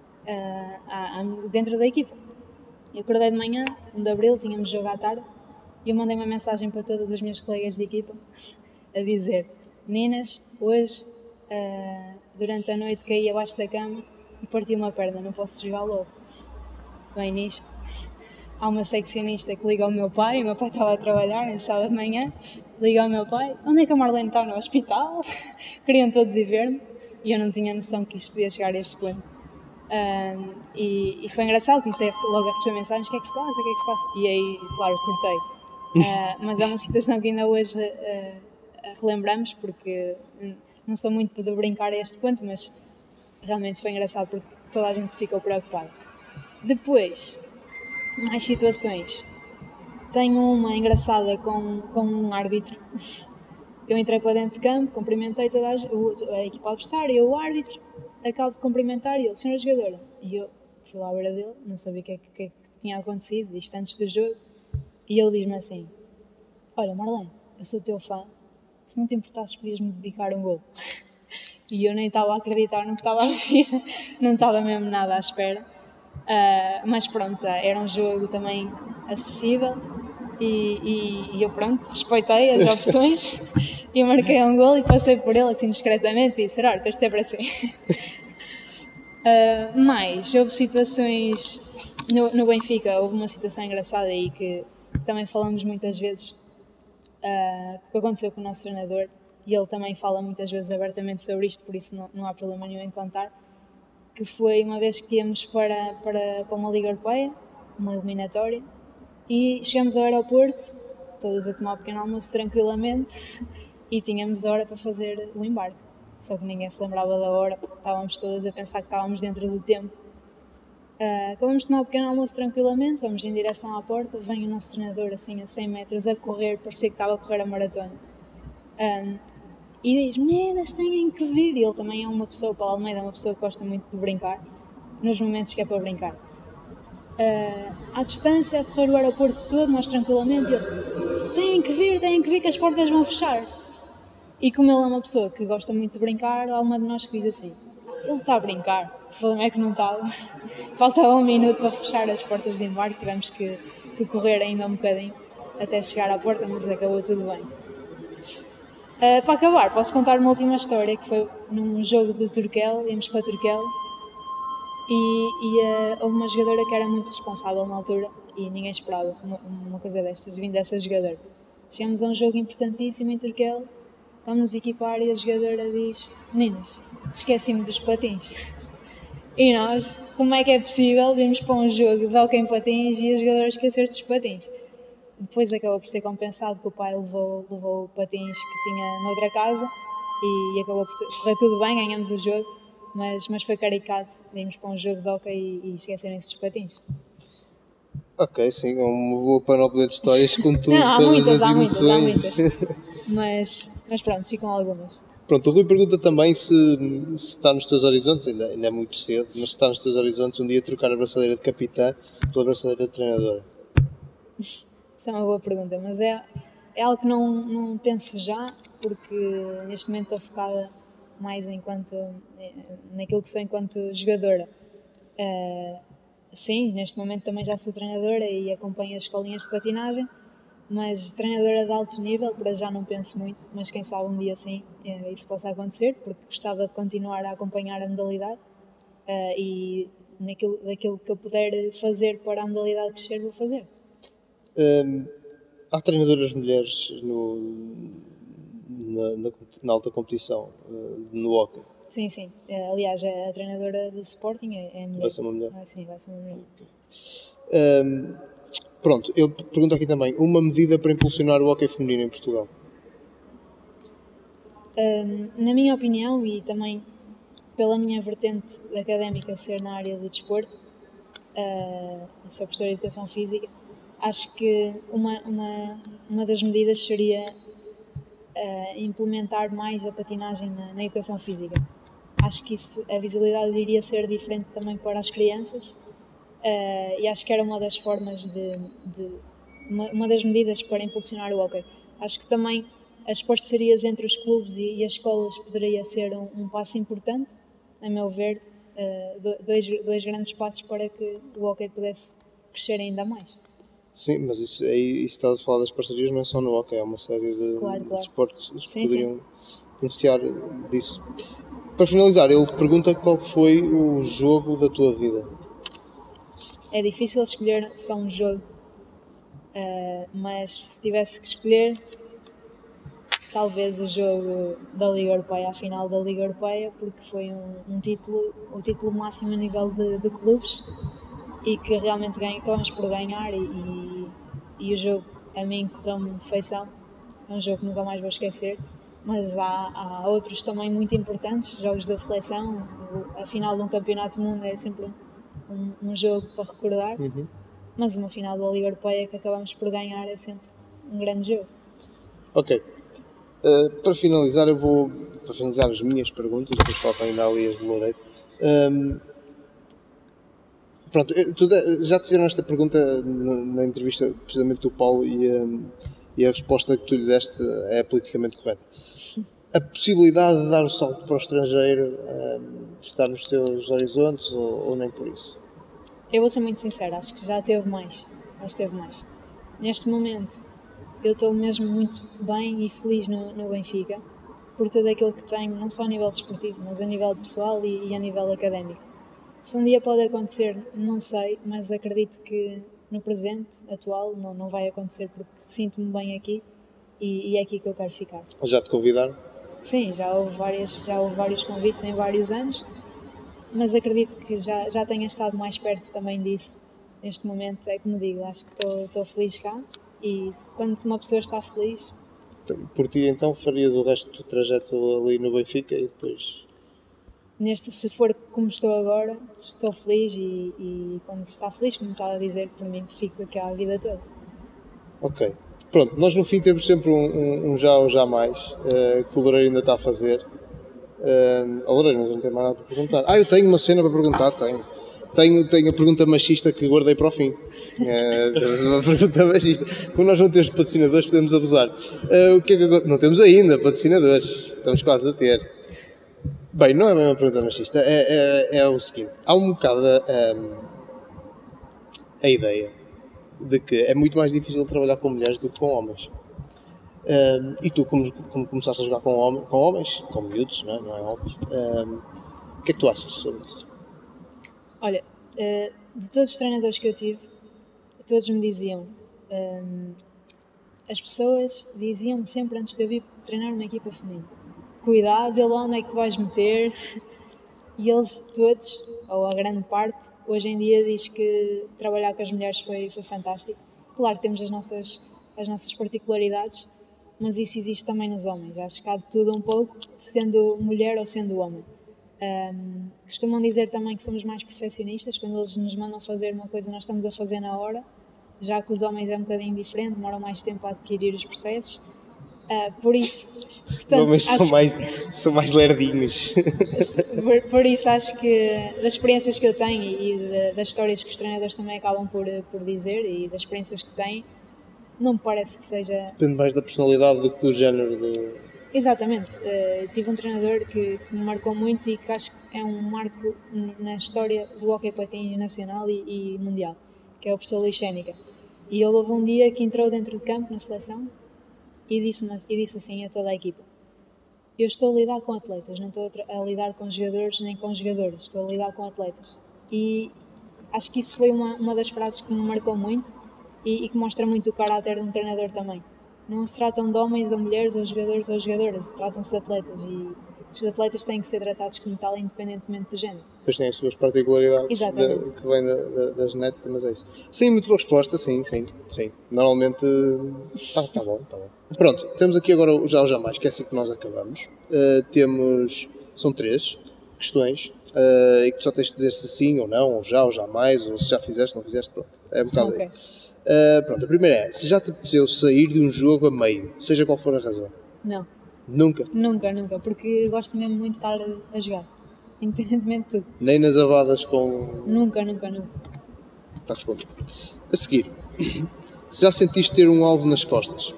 uh, dentro da equipa. Eu acordei de manhã, um de abril, tínhamos jogo à tarde, e eu mandei uma mensagem para todas as minhas colegas de equipa a dizer, meninas, hoje... Uh, durante a noite caí abaixo da cama e parti uma perna, não posso jogar logo. Bem, nisto, há uma seccionista que liga ao meu pai, o meu pai estava a trabalhar, em sábado de manhã, liga ao meu pai, onde é que a Marlene está? No hospital? Queriam todos ir ver-me e eu não tinha noção que isto podia chegar a este ponto. Uh, e, e foi engraçado, comecei logo a receber mensagens, o que é que se passa, o que é que se passa? E aí, claro, cortei. Uh, mas é uma situação que ainda hoje uh, relembramos, porque... Não sou muito de brincar a este ponto, mas realmente foi engraçado porque toda a gente ficou preocupada. Depois, mais situações. Tenho uma engraçada com, com um árbitro. Eu entrei para dentro de campo, cumprimentei toda a, a equipa adversária, eu o árbitro, acabo de cumprimentar e ele, senhora jogadora. E eu fui lá à beira dele, não sabia o que, que, que tinha acontecido, isto antes do jogo. E ele diz-me assim, olha Marlene, eu sou teu fã. Se não te importasses, podias-me dedicar um gol. E eu nem estava a acreditar no que estava a vir, não estava mesmo nada à espera. Uh, mas pronto, era um jogo também acessível e, e, e eu pronto, respeitei as opções e marquei um gol e passei por ele assim discretamente e disse, olha, tens de ser para assim. Uh, mas houve situações, no, no Benfica houve uma situação engraçada aí que, que também falamos muitas vezes. Uh, que aconteceu com o nosso treinador e ele também fala muitas vezes abertamente sobre isto, por isso não, não há problema nenhum em contar, que foi uma vez que íamos para, para, para uma Liga Europeia uma eliminatória, e chegamos ao aeroporto, todos a tomar um pequeno almoço tranquilamente, e tínhamos hora para fazer o embarque. Só que ninguém se lembrava da hora, estávamos todos a pensar que estávamos dentro do tempo. Uh, acabamos de tomar um pequeno almoço tranquilamente, vamos em direção à porta, vem o nosso treinador assim a cem metros a correr, parecia que estava a correr a maratona. Um, e diz, meninas, têm que vir. E ele também é uma pessoa, Paulo Almeida, é uma pessoa que gosta muito de brincar, nos momentos que é para brincar. Uh, à distância, a correr o aeroporto todo, nós tranquilamente, ele, têm que vir, têm que vir que as portas vão fechar. E como ele é uma pessoa que gosta muito de brincar, há uma de nós que diz assim, ele está a brincar, o problema é que não estava. Faltava um minuto para fechar as portas de embarque, tivemos que, que correr ainda um bocadinho até chegar à porta, mas acabou tudo bem. Uh, para acabar, posso contar uma última história, que foi num jogo de Turquel, íamos para Turquel, e, e uh, houve uma jogadora que era muito responsável na altura, e ninguém esperava uma, uma coisa destas, vindo dessa jogadora. Chegamos a um jogo importantíssimo em Turquel, vamos nos equipar e a jogadora diz, meninas, esqueci-me dos patins. E nós, como é que é possível, vimos para um jogo de hóquei em patins e a jogadora esquecer-se dos patins. Depois acabou por ser compensado, que o pai levou, levou patins que tinha noutra casa e acabou por correr tudo bem, ganhamos o jogo, mas, mas foi caricato, vimos para um jogo de hóquei e, e esquecerem-se dos patins. Ok, sim, é uma boa panóplia de histórias com tudo, não, há todas muitas, as há muitas, emoções. há muitas, mas, mas pronto, ficam algumas. Pronto, o Rui pergunta também se, se está nos teus horizontes, ainda, ainda é muito cedo, mas se está nos teus horizontes um dia trocar a braçadeira de capitã pela braçadeira de treinadora. Isso é uma boa pergunta, mas é, é algo que não, não penso já, porque neste momento estou focada mais enquanto, naquilo que sou enquanto jogadora. Uh, sim, neste momento também já sou treinadora e acompanho as escolinhas de patinagem, mas treinadora de alto nível, para já não penso muito, mas quem sabe um dia sim isso possa acontecer, porque gostava de continuar a acompanhar a modalidade uh, e naquilo, daquilo que eu puder fazer para a modalidade crescer, vou fazer. Um, há treinadoras mulheres no, na, na, na alta competição, uh, no hóquei? Sim, sim. Uh, aliás, a, a treinadora do Sporting é, é mulher. Vai ser uma mulher? Ah, sim, vai ser uma mulher. Okay. Um, pronto, ele pergunta aqui também, uma medida para impulsionar o hóquei feminino em Portugal? Um, na minha opinião, e também pela minha vertente académica ser na área do desporto, uh, sou professora de Educação Física, acho que uma, uma, uma das medidas seria uh, implementar mais a patinagem na, na Educação Física. Acho que isso, a visibilidade iria ser diferente também para as crianças uh, e acho que era uma das formas de, de uma, uma das medidas para impulsionar o hóquei. Acho que também as parcerias entre os clubes e, e as escolas poderia ser um, um passo importante, a meu ver, uh, dois, dois grandes passos para que o hóquei pudesse crescer ainda mais. Sim, mas isso, aí, isso estás a falar das parcerias, não é só no hóquei, é uma série de, claro, claro. de esportes que sim, poderiam sim. beneficiar disso. Para finalizar, ele pergunta qual foi o jogo da tua vida. É difícil escolher só um jogo, uh, mas se tivesse que escolher, talvez o jogo da Liga Europeia, a final da Liga Europeia, porque foi um, um título, o título máximo a nível de, de clubes e que realmente ganha, acabamos por ganhar e, e, e o jogo a mim correu-me de feição, é um jogo que nunca mais vou esquecer, mas há, há outros também muito importantes, jogos da seleção, a final de um campeonato do mundo é sempre um, um jogo para recordar, uhum. mas uma final da Liga Europeia que acabamos por ganhar é sempre um grande jogo. Ok. Uh, para finalizar, eu vou para finalizar as minhas perguntas, depois faltam ainda ali as de Loureiro. Um, pronto, tu já te fizeram esta pergunta na, na entrevista precisamente do Paulo e, um, e a resposta que tu lhe deste é politicamente correta. A possibilidade de dar o salto para o estrangeiro um, está nos teus horizontes ou, ou nem por isso? Eu vou ser muito sincera, acho que já teve mais, acho que teve mais. Neste momento eu estou mesmo muito bem e feliz no, no Benfica, por tudo aquilo que tenho, não só a nível desportivo, mas a nível pessoal e, e a nível académico. Se um dia pode acontecer, não sei, mas acredito que no presente, atual, não, não vai acontecer porque sinto-me bem aqui e, e é aqui que eu quero ficar. Já te convidaram? Sim, já houve, várias, já houve vários convites em vários anos, mas acredito que já, já tenha estado mais perto também disso neste momento, é como digo, acho que estou feliz cá e quando uma pessoa está feliz... Por ti, então, farias o resto do trajeto ali no Benfica e depois... Neste, se for como estou agora, estou feliz e, e quando se está feliz, como estava a dizer, por mim fico aqui a vida toda. Ok. Pronto, nós no fim temos sempre um, um, um já ou jamais, uh, que o Loureiro ainda está a fazer. Uh, a Loureiro, mas não tem mais nada para perguntar. Ah, eu tenho uma cena para perguntar, tenho. Tenho, tenho a pergunta machista que guardei para o fim. Uh, uma pergunta machista. Como nós não temos patrocinadores, podemos abusar. Uh, o que é que agora... Não temos ainda patrocinadores, estamos quase a ter. Bem, não é bem uma pergunta machista, é, é, é o seguinte, há um bocado um, a ideia de que é muito mais difícil trabalhar com mulheres do que com homens. Um, e tu, como, como começaste a jogar com, homem, com homens, com miúdos, não é, não é homens, um, o que é que tu achas sobre isso? Olha, de todos os treinadores que eu tive, todos me diziam, um, as pessoas diziam-me sempre antes de eu vir treinar uma equipa feminina, cuidado, vê lá onde é que tu vais meter. E eles todos, ou a grande parte, hoje em dia diz que trabalhar com as mulheres foi, foi fantástico. Claro, temos as nossas, as nossas particularidades, mas isso existe também nos homens. Acho que há de tudo um pouco, sendo mulher ou sendo homem. Um, costumam dizer também que somos mais perfeccionistas, quando eles nos mandam fazer uma coisa nós estamos a fazer na hora, já que os homens é um bocadinho diferente, demoram mais tempo a adquirir os processos. Uh, por isso, portanto, os homens são mais, são mais lerdinhos. Por, por isso acho que das experiências que eu tenho e de, das histórias que os treinadores também acabam por, por dizer e das experiências que têm, não me parece que seja... Depende mais da personalidade do que do género. Do... Exatamente. Uh, tive um treinador que, que me marcou muito e que acho que é um marco na história do hóquei patins nacional e, e mundial, que é o professor Luís Sénica. E ele houve um dia que entrou dentro de campo na seleção e disse, e disse assim a toda a equipa: eu estou a lidar com atletas, não estou a lidar com jogadores nem com jogadores, estou a lidar com atletas. E acho que isso foi uma, uma das frases que me marcou muito e, e que mostra muito o caráter de um treinador também. Não se tratam de homens ou mulheres ou jogadores ou jogadoras, tratam-se de atletas e os atletas têm que ser tratados como tal independentemente do género. Depois têm as suas particularidades de, que vêm da, da, da genética, mas é isso. Sim, muito boa resposta, sim, sim, sim. Normalmente está tá bom, está bom. Pronto, temos aqui agora o já ou jamais, que é assim que nós acabamos. Uh, temos, são três questões uh, e que só tens que dizer se sim ou não, ou já ou jamais, ou se já fizeste ou não fizeste, pronto. É um bocado okay. aí. Uh, pronto, a primeira é, se já te apeteceu sair de um jogo a meio, seja qual for a razão? Não. Nunca? Nunca, nunca, porque gosto mesmo muito de estar a jogar, independentemente de tudo. Nem nas abadas com... Nunca, nunca, nunca. Está respondido. A seguir, se já sentiste ter um alvo nas costas?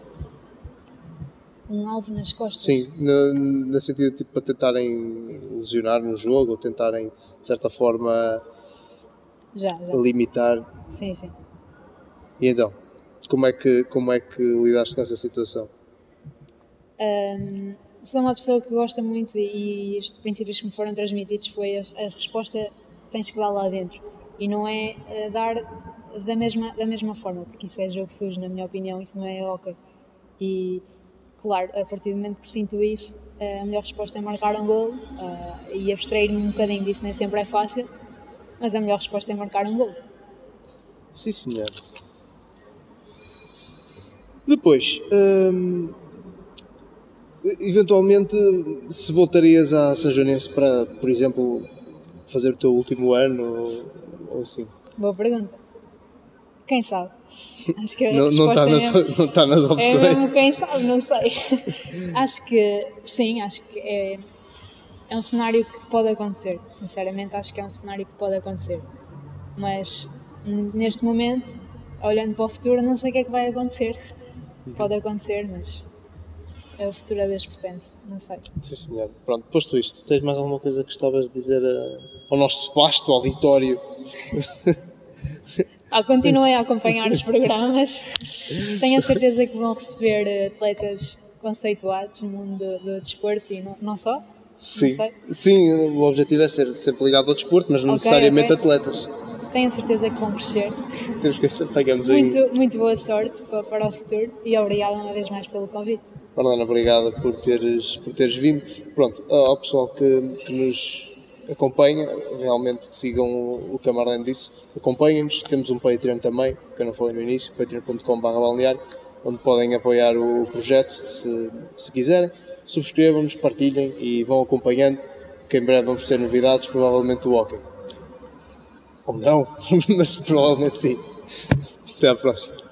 Um alvo nas costas? Sim, no, no sentido tipo para tentarem lesionar no jogo ou tentarem, de certa forma, já, já. limitar. Sim, sim. E então, como é que, como é que lidaste com essa situação? Um, sou uma pessoa que gosta muito e os princípios que me foram transmitidos foi a, a resposta tens que dar lá dentro e não é uh, dar da mesma, da mesma forma, porque isso é jogo sujo, na minha opinião, isso não é ok. E claro, a partir do momento que sinto isso, a melhor resposta é marcar um golo uh, e abstrair-me um bocadinho disso nem sempre é fácil, mas a melhor resposta é marcar um golo. Sim, senhor. Depois, hum, eventualmente, se voltarias à São Joanense para, por exemplo, fazer o teu último ano ou, ou assim? Boa pergunta. Quem sabe? Acho que a não, não, está é nas, mesmo, não está nas opções. É mesmo quem sabe, não sei. Acho que sim, acho que é, é um cenário que pode acontecer. Sinceramente, acho que é um cenário que pode acontecer. Mas neste momento, olhando para o futuro, não sei o que é que vai acontecer. Pode acontecer, mas o futuro a Deus pertence, não sei. Sim, senhor. Pronto, posto isto, tens mais alguma coisa que gostavas de dizer ao nosso vasto auditório? Ah, continuem a acompanhar os programas. Tenho a certeza que vão receber atletas conceituados no mundo do, do desporto e não, não só. Sim. Não sei. Sim, o objetivo é ser sempre ligado ao desporto, mas não okay, necessariamente okay. atletas. Tenho a certeza que vão crescer. Temos que pegamos muito, em... muito boa sorte para, para o futuro e obrigada uma vez mais pelo convite. Marlena, obrigada por teres, por teres vindo. Pronto, ao pessoal que, que, nos, acompanha, realmente sigam o, o que a Marlene disse, acompanhem-nos, temos um Patreon também, que eu não falei no início, patreon ponto com barra balneário, onde podem apoiar o projeto se, se quiserem, subscrevam-nos, partilhem e vão acompanhando, que em breve vamos ter novidades, provavelmente do hockey. Ou não, mas provavelmente sim. Até à próxima.